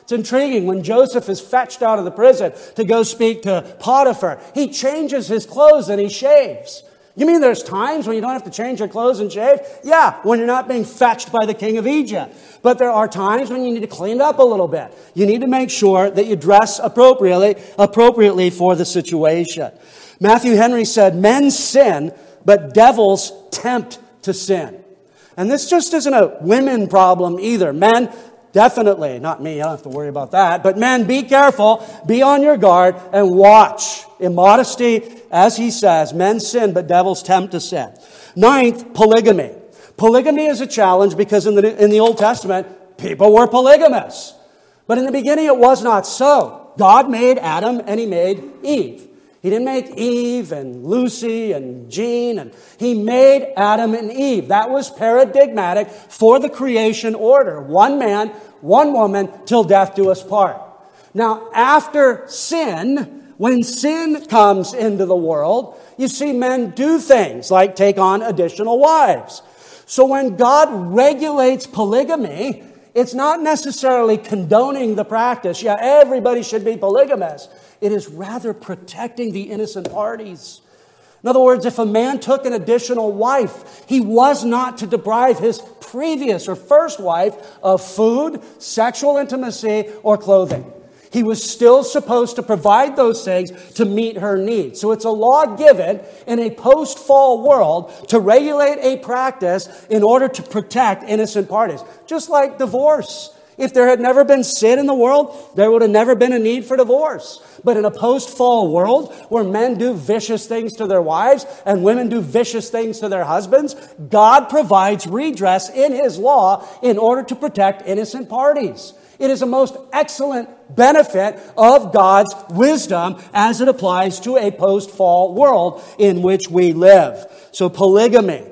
It's intriguing. When Joseph is fetched out of the prison to go speak to Potiphar, he changes his clothes and he shaves. You mean there's times when you don't have to change your clothes and shave? Yeah, when you're not being fetched by the king of Egypt. But there are times when you need to clean it up a little bit. You need to make sure that you dress appropriately, appropriately for the situation. Matthew Henry said, men sin, but devils tempt to sin. And this just isn't a women problem either. Men, definitely, not me, I don't have to worry about that. But men, be careful, be on your guard, and watch. Immodesty, as he says, men sin, but devils tempt to sin. Ninth, polygamy. Polygamy is a challenge because in the, in the Old Testament, people were polygamous. But in the beginning, it was not so. God made Adam and he made Eve. He didn't make Eve and Lucy and Jean, and he made Adam and Eve. That was paradigmatic for the creation order. One man, one woman, till death do us part. Now, after sin, when sin comes into the world, you see men do things like take on additional wives. So when God regulates polygamy, it's not necessarily condoning the practice. Yeah, everybody should be polygamous. It is rather protecting the innocent parties. In other words, if a man took an additional wife, he was not to deprive his previous or first wife of food, sexual intimacy, or clothing. He was still supposed to provide those things to meet her needs. So it's a law given in a post-fall world to regulate a practice in order to protect innocent parties. Just like divorce. If there had never been sin in the world, there would have never been a need for divorce. But in a post-fall world where men do vicious things to their wives and women do vicious things to their husbands, God provides redress in His law in order to protect innocent parties. It is a most excellent benefit of God's wisdom as it applies to a post-fall world in which we live. So polygamy.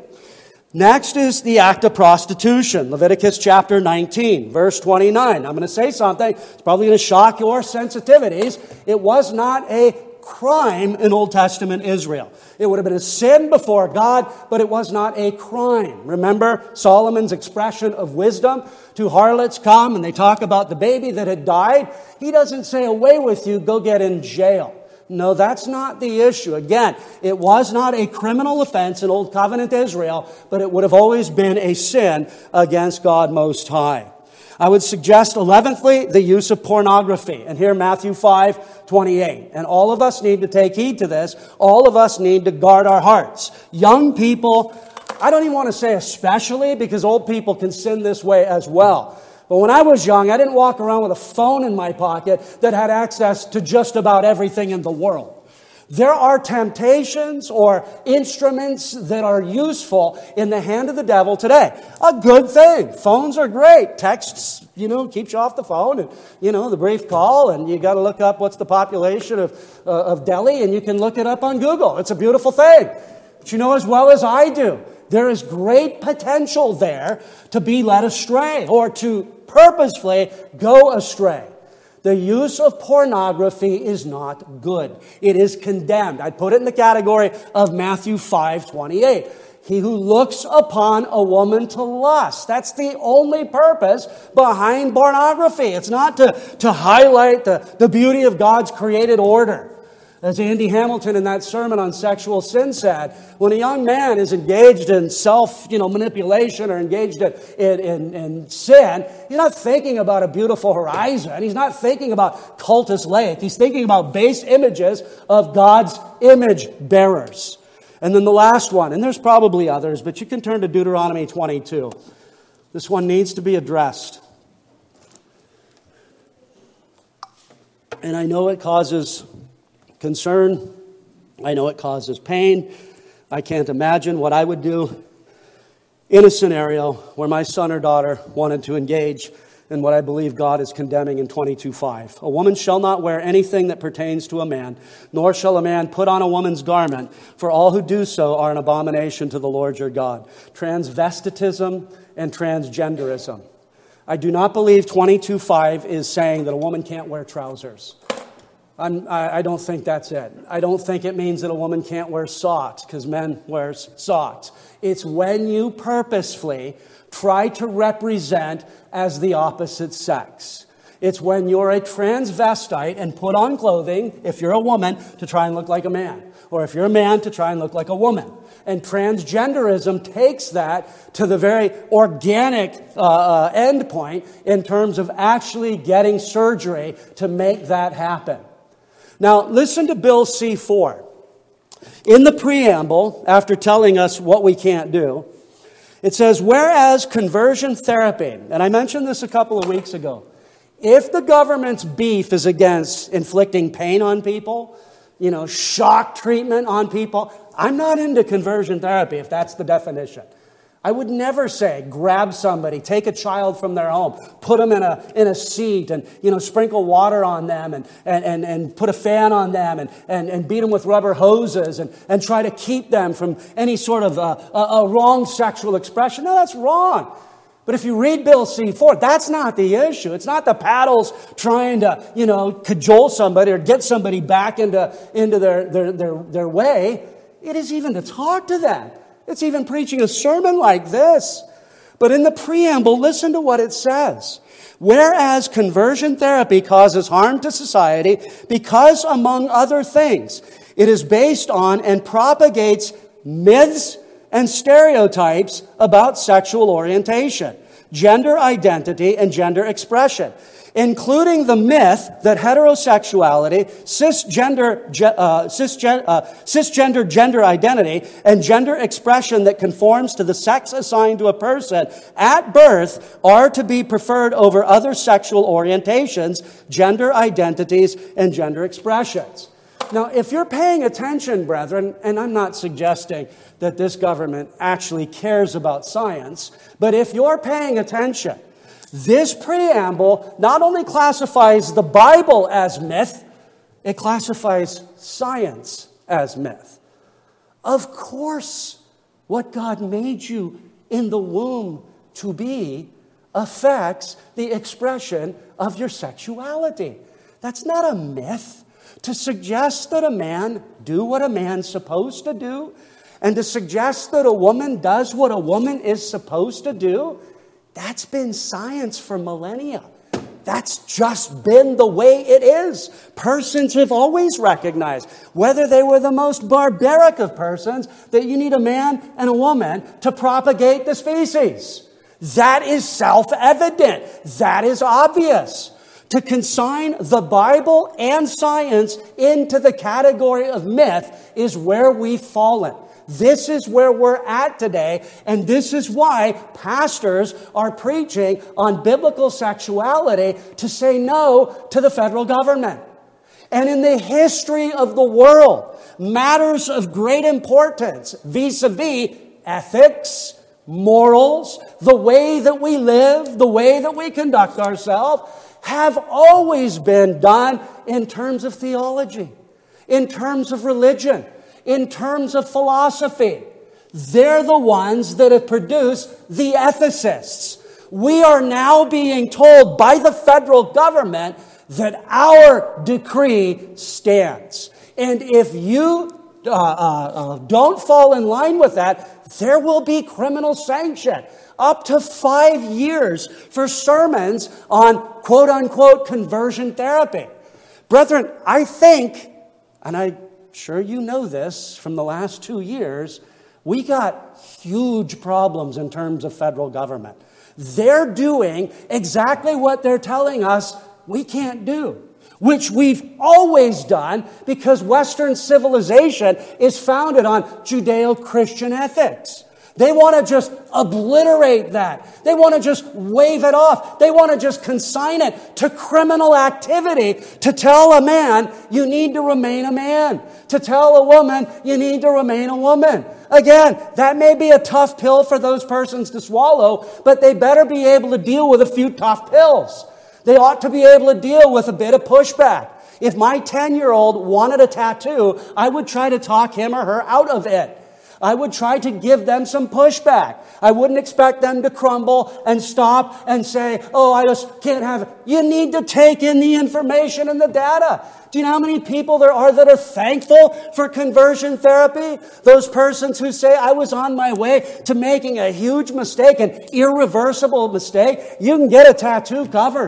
Next is the act of prostitution. Leviticus chapter nineteen, verse twenty-nine. I'm going to say something. It's probably going to shock your sensitivities. It was not a crime in Old Testament Israel. It would have been a sin before God, but it was not a crime. Remember Solomon's expression of wisdom? Two harlots come and they talk about the baby that had died. He doesn't say, away with you, go get in jail. No, that's not the issue. Again, it was not a criminal offense in Old Covenant Israel, but it would have always been a sin against God Most High. I would suggest, eleventhly, the use of pornography. And here, Matthew five twenty-eight. And all of us need to take heed to this. All of us need to guard our hearts. Young people, I don't even want to say especially, because old people can sin this way as well. But when I was young, I didn't walk around with a phone in my pocket that had access to just about everything in the world. There are temptations or instruments that are useful in the hand of the devil today. A good thing. Phones are great. Texts, you know, keeps you off the phone. And, you know, the brief call, and you got to look up what's the population of, uh, of Delhi, and you can look it up on Google. It's a beautiful thing. But you know as well as I do, there is great potential there to be led astray or to purposefully go astray. The use of pornography is not good. It is condemned. I'd put it in the category of Matthew five twenty-eight. He who looks upon a woman to lust. That's the only purpose behind pornography. It's not to, to highlight the, the beauty of God's created order. As Andy Hamilton in that sermon on sexual sin said, when a young man is engaged in self, you know, manipulation or engaged in, in, in, in sin, he's not thinking about a beautiful horizon. He's not thinking about Cultus Lake. He's thinking about base images of God's image bearers. And then the last one, and there's probably others, but you can turn to Deuteronomy twenty-two. This one needs to be addressed. And I know it causes concern. I know it causes pain. I can't imagine what I would do in a scenario where my son or daughter wanted to engage in what I believe God is condemning in twenty-two five. A woman shall not wear anything that pertains to a man, nor shall a man put on a woman's garment, for all who do so are an abomination to the Lord your God. Transvestitism and transgenderism. I do not believe twenty-two five is saying that a woman can't wear trousers. I'm, I don't think that's it. I don't think it means that a woman can't wear socks because men wear socks. It's when you purposefully try to represent as the opposite sex. It's when you're a transvestite and put on clothing, if you're a woman, to try and look like a man. Or if you're a man, to try and look like a woman. And transgenderism takes that to the very organic uh, uh, end point in terms of actually getting surgery to make that happen. Now, listen to Bill C four. In the preamble, after telling us what we can't do, it says, whereas conversion therapy, and I mentioned this a couple of weeks ago, if the government's beef is against inflicting pain on people, you know, shock treatment on people, I'm not into conversion therapy if that's the definition. I would never say grab somebody, take a child from their home, put them in a in a seat and, you know, sprinkle water on them and and, and, and put a fan on them and, and, and beat them with rubber hoses and, and try to keep them from any sort of uh, a, a wrong sexual expression. No, that's wrong. But if you read Bill C four, that's not the issue. It's not the paddles trying to, you know, cajole somebody or get somebody back into, into their, their, their, their way. It is even to talk to them. It's even preaching a sermon like this. But in the preamble, listen to what it says. Whereas conversion therapy causes harm to society because, among other things, it is based on and propagates myths and stereotypes about sexual orientation, gender identity, and gender expression, including the myth that heterosexuality, cisgender, uh, cisgen, uh, cisgender gender identity, and gender expression that conforms to the sex assigned to a person at birth are to be preferred over other sexual orientations, gender identities, and gender expressions. Now, if you're paying attention, brethren, and I'm not suggesting that this government actually cares about science, but if you're paying attention, this preamble not only classifies the Bible as myth, it classifies science as myth. Of course, what God made you in the womb to be affects the expression of your sexuality. That's not a myth. To suggest that a man do what a man's supposed to do, and to suggest that a woman does what a woman is supposed to do, that's been science for millennia. That's just been the way it is. Persons have always recognized, whether they were the most barbaric of persons, that you need a man and a woman to propagate the species. That is self-evident. That is obvious. To consign the Bible and science into the category of myth is where we've fallen. This is where we're at today, and this is why pastors are preaching on biblical sexuality to say no to the federal government. And in the history of the world, matters of great importance vis-a-vis ethics, morals, the way that we live, the way that we conduct ourselves, have always been done in terms of theology, in terms of religion, in terms of philosophy. They're the ones that have produced the ethicists. We are now being told by the federal government that our decree stands. And if you uh, uh, uh, don't fall in line with that, there will be criminal sanction. Up to five years for sermons on quote-unquote conversion therapy. Brethren, I think, and I'm sure you know this from the last two years, we got huge problems in terms of federal government. They're doing exactly what they're telling us we can't do, which we've always done because Western civilization is founded on Judeo-Christian ethics. They want to just obliterate that. They want to just wave it off. They want to just consign it to criminal activity to tell a man you need to remain a man. To tell a woman you need to remain a woman. Again, that may be a tough pill for those persons to swallow, but they better be able to deal with a few tough pills. They ought to be able to deal with a bit of pushback. If my ten-year-old wanted a tattoo, I would try to talk him or her out of it. I would try to give them some pushback. I wouldn't expect them to crumble and stop and say, oh, I just can't have it. You need to take in the information and the data. Do you know how many people there are that are thankful for conversion therapy? Those persons who say, I was on my way to making a huge mistake, an irreversible mistake. You can get a tattoo covered.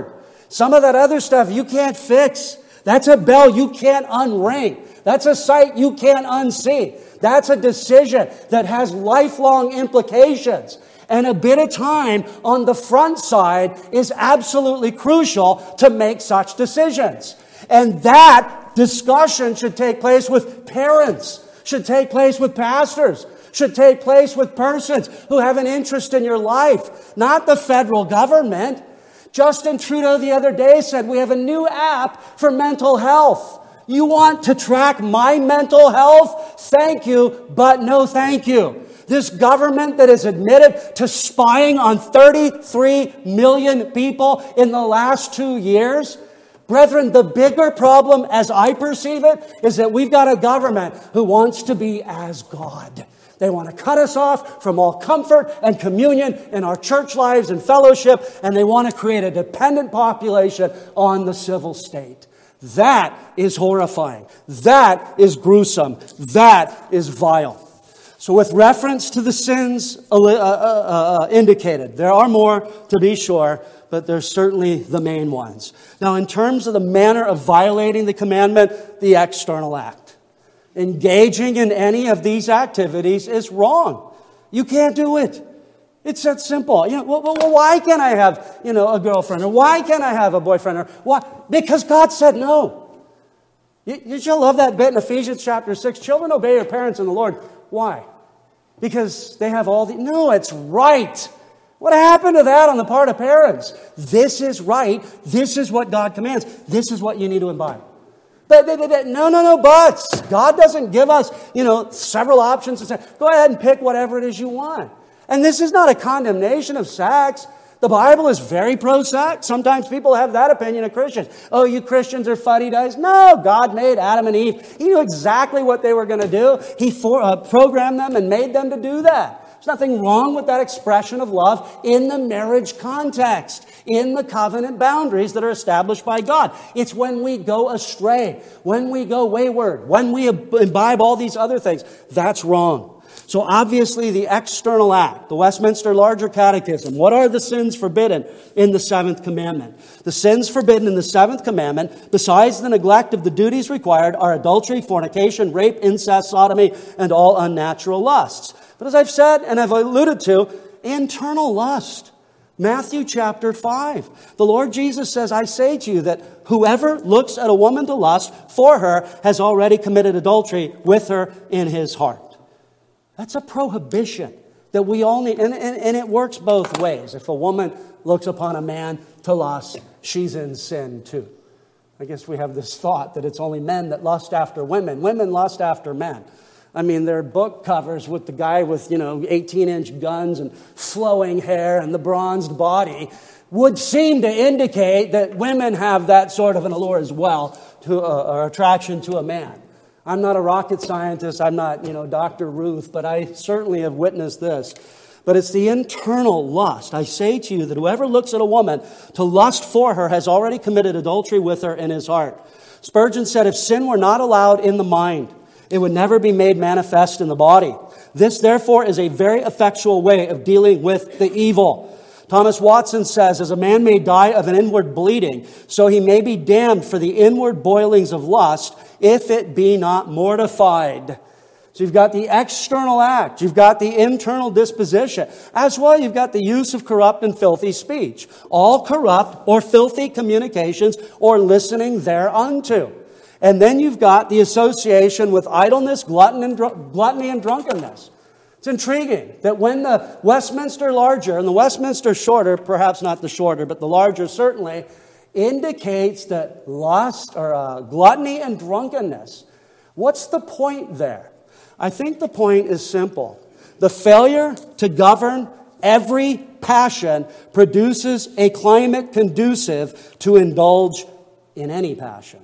Some of that other stuff you can't fix. That's a bell you can't unring. That's a sight you can't unsee. That's a decision that has lifelong implications. And a bit of time on the front side is absolutely crucial to make such decisions. And that discussion should take place with parents, should take place with pastors, should take place with persons who have an interest in your life, not the federal government. Justin Trudeau the other day said, we have a new app for mental health. You want to track my mental health? Thank you, but no thank you. This government that is admitted to spying on thirty-three million people in the last two years. Brethren, the bigger problem, as I perceive it, is that we've got a government who wants to be as God. They want to cut us off from all comfort and communion in our church lives and fellowship, and they want to create a dependent population on the civil state. That is horrifying. That is gruesome. That is vile. So with reference to the sins uh, uh, uh, indicated, there are more to be sure, but they're certainly the main ones. Now, in terms of the manner of violating the commandment, the external act. Engaging in any of these activities is wrong. You can't do it. It's that simple. You know, well, well, why can't I have, you know, a girlfriend? Or why can't I have a boyfriend? Or why? Because God said no. You, you shall love that bit in Ephesians chapter six. Children, obey your parents in the Lord. Why? Because they have all the... No, it's right. What happened to that on the part of parents? This is right. This is what God commands. This is what you need to imbibe. But, but, but, no, no, no, buts. God doesn't give us, you know, several options and say, go ahead and pick whatever it is you want. And this is not a condemnation of sex. The Bible is very pro-sex. Sometimes people have that opinion of Christians. Oh, you Christians are fuddy-duddies. No, God made Adam and Eve. He knew exactly what they were going to do. He for, uh, programmed them and made them to do that. There's nothing wrong with that expression of love in the marriage context, in the covenant boundaries that are established by God. It's when we go astray, when we go wayward, when we imbibe all these other things, that's wrong. So obviously the external act, the Westminster Larger Catechism, what are the sins forbidden in the seventh commandment? The sins forbidden in the seventh commandment, besides the neglect of the duties required, are adultery, fornication, rape, incest, sodomy, and all unnatural lusts. But as I've said and I've alluded to, internal lust. Matthew chapter five. The Lord Jesus says, I say to you that whoever looks at a woman to lust for her has already committed adultery with her in his heart. That's a prohibition that we all need. And, and, and it works both ways. If a woman looks upon a man to lust, she's in sin too. I guess we have this thought that it's only men that lust after women. Women lust after men. I mean, there are book covers with the guy with, you know, eighteen-inch guns and flowing hair and the bronzed body would seem to indicate that women have that sort of an allure as well, to uh, or attraction to a man. I'm not a rocket scientist. I'm not, you know, Doctor Ruth, but I certainly have witnessed this. But it's the internal lust. I say to you that whoever looks at a woman to lust for her has already committed adultery with her in his heart. Spurgeon said, if sin were not allowed in the mind, it would never be made manifest in the body. This, therefore, is a very effectual way of dealing with the evil. Thomas Watson says, as a man may die of an inward bleeding, so he may be damned for the inward boilings of lust, if it be not mortified. So you've got the external act. You've got the internal disposition. As well, you've got the use of corrupt and filthy speech. All corrupt or filthy communications or listening thereunto. And then you've got the association with idleness, glutton and dr- gluttony, and drunkenness. It's intriguing that when the Westminster Larger and the Westminster Shorter, perhaps not the Shorter, but the Larger certainly, indicates that lust or uh, gluttony and drunkenness. What's the point there? I think the point is simple. The failure to govern every passion produces a climate conducive to indulge in any passion.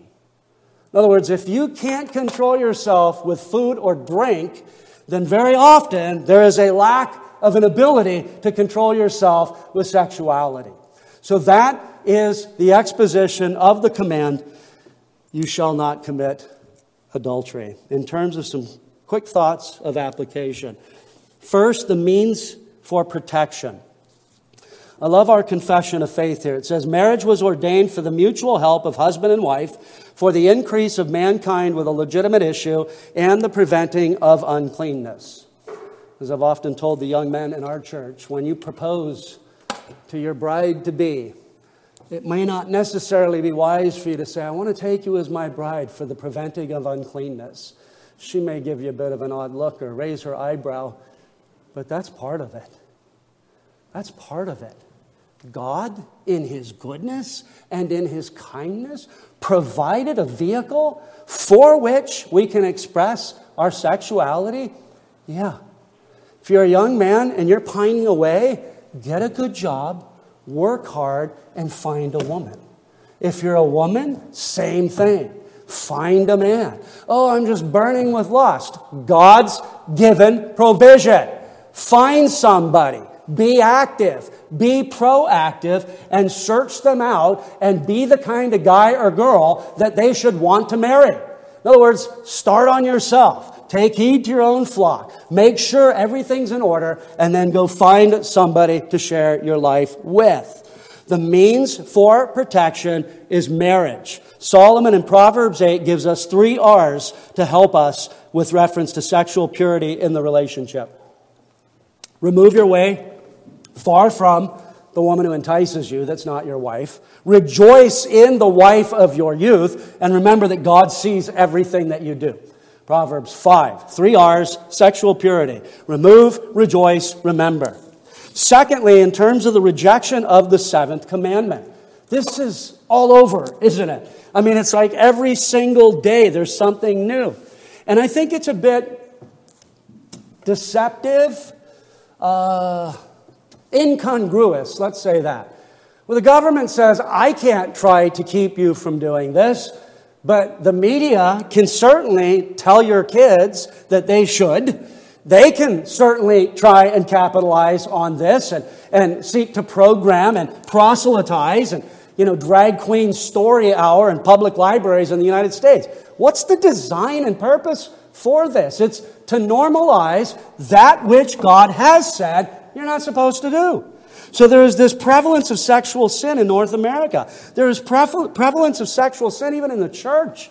In other words, if you can't control yourself with food or drink, then very often there is a lack of an ability to control yourself with sexuality. So that is the exposition of the command, you shall not commit adultery. In terms of some quick thoughts of application. First, the means for protection. I love our confession of faith here. It says, marriage was ordained for the mutual help of husband and wife, for the increase of mankind with a legitimate issue, and the preventing of uncleanness. As I've often told the young men in our church, when you propose to your bride-to-be, it may not necessarily be wise for you to say, I want to take you as my bride for the preventing of uncleanness. She may give you a bit of an odd look or raise her eyebrow, but that's part of it. That's part of it. God, in His goodness and in His kindness, provided a vehicle for which we can express our sexuality. Yeah. If you're a young man and you're pining away, get a good job, work hard, and find a woman. If you're a woman, same thing. Find a man. Oh, I'm just burning with lust. God's given provision. Find somebody. Be active. Be proactive and search them out and be the kind of guy or girl that they should want to marry. In other words, start on yourself. Take heed to your own flock. Make sure everything's in order and then go find somebody to share your life with. The means for protection is marriage. Solomon in Proverbs eight gives us three R's to help us with reference to sexual purity in the relationship. Remove your way far from the woman who entices you, that's not your wife. Rejoice in the wife of your youth, and remember that God sees everything that you do. Proverbs five, three R's, sexual purity. Remove, rejoice, remember. Secondly, in terms of the rejection of the seventh commandment. This is all over, isn't it? I mean, it's like every single day there's something new. And I think it's a bit deceptive, uh, incongruous, let's say that. Well, the government says, I can't try to keep you from doing this, but the media can certainly tell your kids that they should. They can certainly try and capitalize on this and, and seek to program and proselytize and, you know, drag queen story hour in public libraries in the United States. What's the design and purpose for this? It's to normalize that which God has said you're not supposed to do. So there is this prevalence of sexual sin in North America. There is prevalence of sexual sin even in the church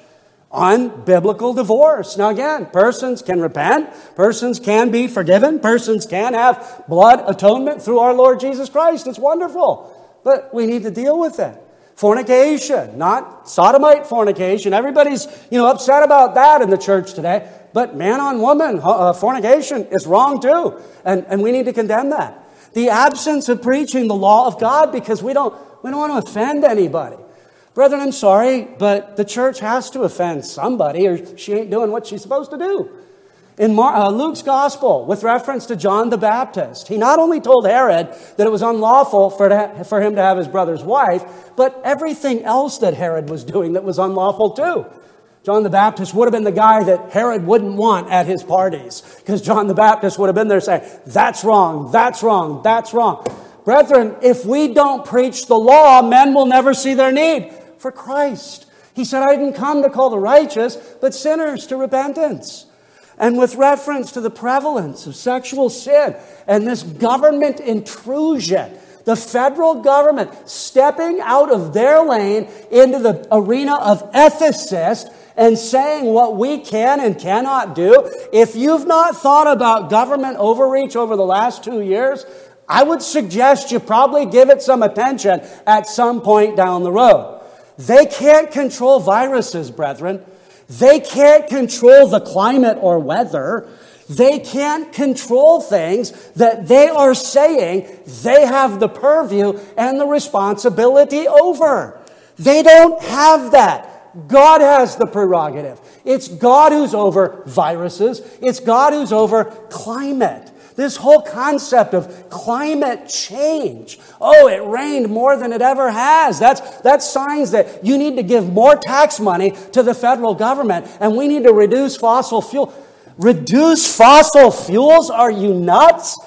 on biblical divorce. Now again, persons can repent, persons can be forgiven, persons can have blood atonement through our Lord Jesus Christ. It's wonderful. But we need to deal with it. Fornication, not sodomite fornication. Everybody's, you know, upset about that in the church today. But man on woman uh, fornication is wrong too. And, and we need to condemn that. The absence of preaching the law of God because we don't, we don't want to offend anybody. Brethren, I'm sorry, but the church has to offend somebody or she ain't doing what she's supposed to do. In Mar- uh, Luke's gospel, with reference to John the Baptist, he not only told Herod that it was unlawful for, to, for him to have his brother's wife, but everything else that Herod was doing that was unlawful too. John the Baptist would have been the guy that Herod wouldn't want at his parties, because John the Baptist would have been there saying, that's wrong, that's wrong, that's wrong. Brethren, if we don't preach the law, men will never see their need for Christ. He said, I didn't come to call the righteous, but sinners to repentance. And with reference to the prevalence of sexual sin and this government intrusion, the federal government stepping out of their lane into the arena of ethicists and saying what we can and cannot do. If you've not thought about government overreach over the last two years, I would suggest you probably give it some attention at some point down the road. They can't control viruses, brethren. They can't control the climate or weather. They can't control things that they are saying they have the purview and the responsibility over. They don't have that. God has the prerogative. It's God who's over viruses. It's God who's over climate. This whole concept of climate change. Oh, it rained more than it ever has. That's, that's signs that you need to give more tax money to the federal government and we need to reduce fossil fuel. Reduce fossil fuels? Are you nuts?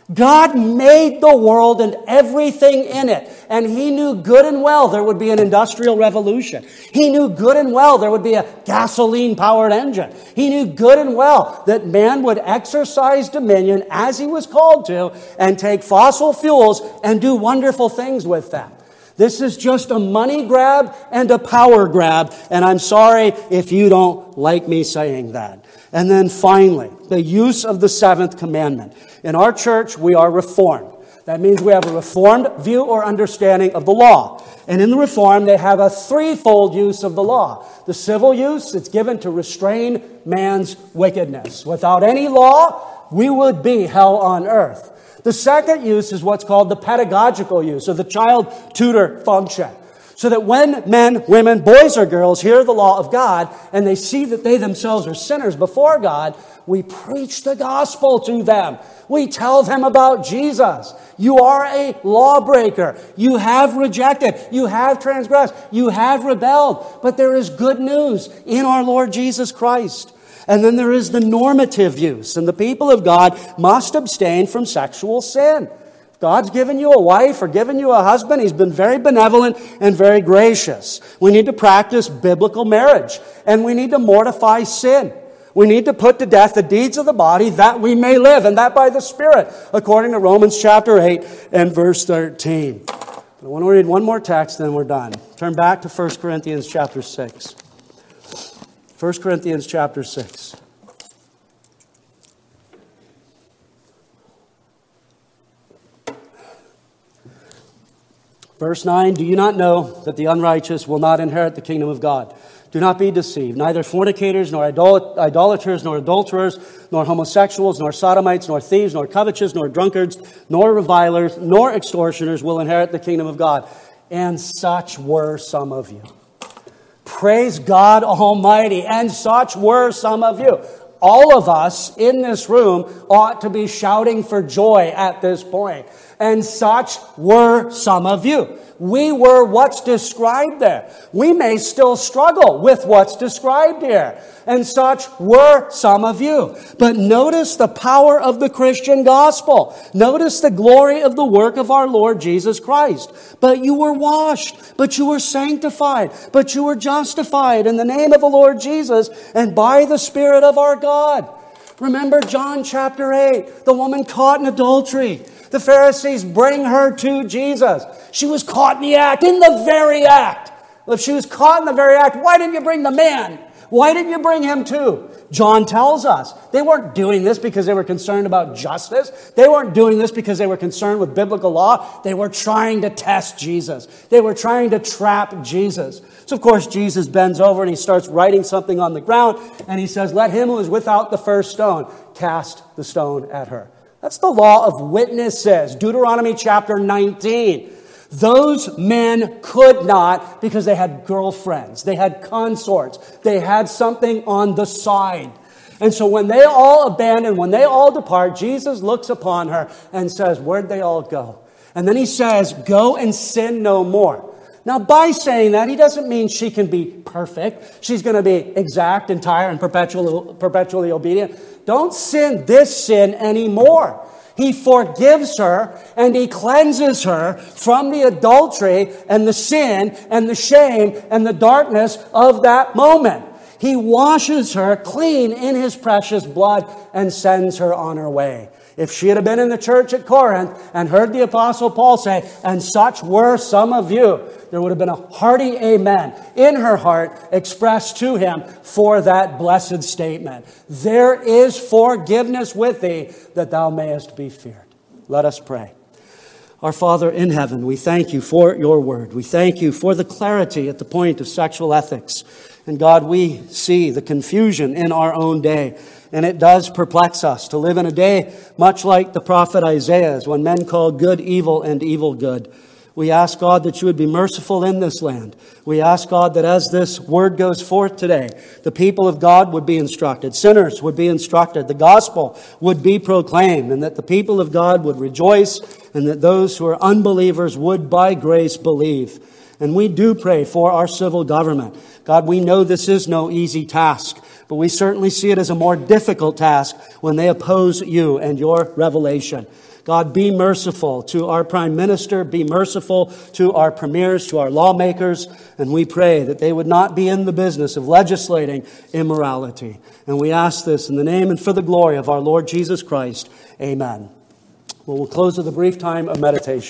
God made the world and everything in it. And He knew good and well there would be an industrial revolution. He knew good and well there would be a gasoline-powered engine. He knew good and well that man would exercise dominion as he was called to and take fossil fuels and do wonderful things with them. This is just a money grab and a power grab. And I'm sorry if you don't like me saying that. And then finally, the use of the seventh commandment. In our church, we are Reformed. That means we have a Reformed view or understanding of the law. And in the Reformed, they have a threefold use of the law. The civil use, it's given to restrain man's wickedness. Without any law, we would be hell on earth. The second use is what's called the pedagogical use, or the child tutor function. So that when men, women, boys or girls hear the law of God and they see that they themselves are sinners before God, we preach the gospel to them. We tell them about Jesus. You are a lawbreaker. You have rejected. You have transgressed. You have rebelled. But there is good news in our Lord Jesus Christ. And then there is the normative use. And the people of God must abstain from sexual sin. God's given you a wife or given you a husband. He's been very benevolent and very gracious. We need to practice biblical marriage. And we need to mortify sin. We need to put to death the deeds of the body that we may live, and that by the Spirit, according to Romans chapter eight and verse thirteen. I want to read one more text, then we're done. Turn back to First Corinthians chapter six. First Corinthians chapter six. Verse nine, do you not know that the unrighteous will not inherit the kingdom of God? Do not be deceived. Neither fornicators, nor idol- idolaters, nor adulterers, nor homosexuals, nor sodomites, nor thieves, nor covetous, nor drunkards, nor revilers, nor extortioners will inherit the kingdom of God. And such were some of you. Praise God Almighty. And such were some of you. All of us in this room ought to be shouting for joy at this point. And such were some of you. We were what's described there. We may still struggle with what's described here. And such were some of you. But notice the power of the Christian gospel. Notice the glory of the work of our Lord Jesus Christ. But you were washed. But you were sanctified. But you were justified in the name of the Lord Jesus and by the Spirit of our God. Remember John chapter eight, the woman caught in adultery. The Pharisees bring her to Jesus. She was caught in the act, in the very act. Well, if she was caught in the very act, why didn't you bring the man? Why didn't you bring him too? John tells us they weren't doing this because they were concerned about justice. They weren't doing this because they were concerned with biblical law. They were trying to test Jesus. They were trying to trap Jesus. So, of course, Jesus bends over and he starts writing something on the ground. And he says, let him who is without the first stone cast the stone at her. That's the law of witnesses. Deuteronomy chapter nineteen. Those men could not because they had girlfriends. They had consorts. They had something on the side. And so when they all abandon, when they all depart, Jesus looks upon her and says, where'd they all go? And then he says, go and sin no more. Now, by saying that, he doesn't mean she can be perfect. She's going to be exact, entire, and perpetually, perpetually obedient. Don't sin this sin anymore. He forgives her and he cleanses her from the adultery and the sin and the shame and the darkness of that moment. He washes her clean in his precious blood and sends her on her way. If she had been in the church at Corinth and heard the Apostle Paul say, and such were some of you, there would have been a hearty amen in her heart expressed to him for that blessed statement. There is forgiveness with thee that thou mayest be feared. Let us pray. Our Father in heaven, we thank you for your word. We thank you for the clarity at the point of sexual ethics. And God, we see the confusion in our own day. And it does perplex us to live in a day much like the prophet Isaiah's, when men called good evil and evil good. We ask, God, that you would be merciful in this land. We ask, God, that as this word goes forth today, the people of God would be instructed. Sinners would be instructed. The gospel would be proclaimed, and that the people of God would rejoice, and that those who are unbelievers would by grace believe. And we do pray for our civil government. God, we know this is no easy task, but we certainly see it as a more difficult task when they oppose you and your revelation. God, be merciful to our Prime Minister, be merciful to our premiers, to our lawmakers, and we pray that they would not be in the business of legislating immorality. And we ask this in the name and for the glory of our Lord Jesus Christ. Amen. Well, we'll close with a brief time of meditation.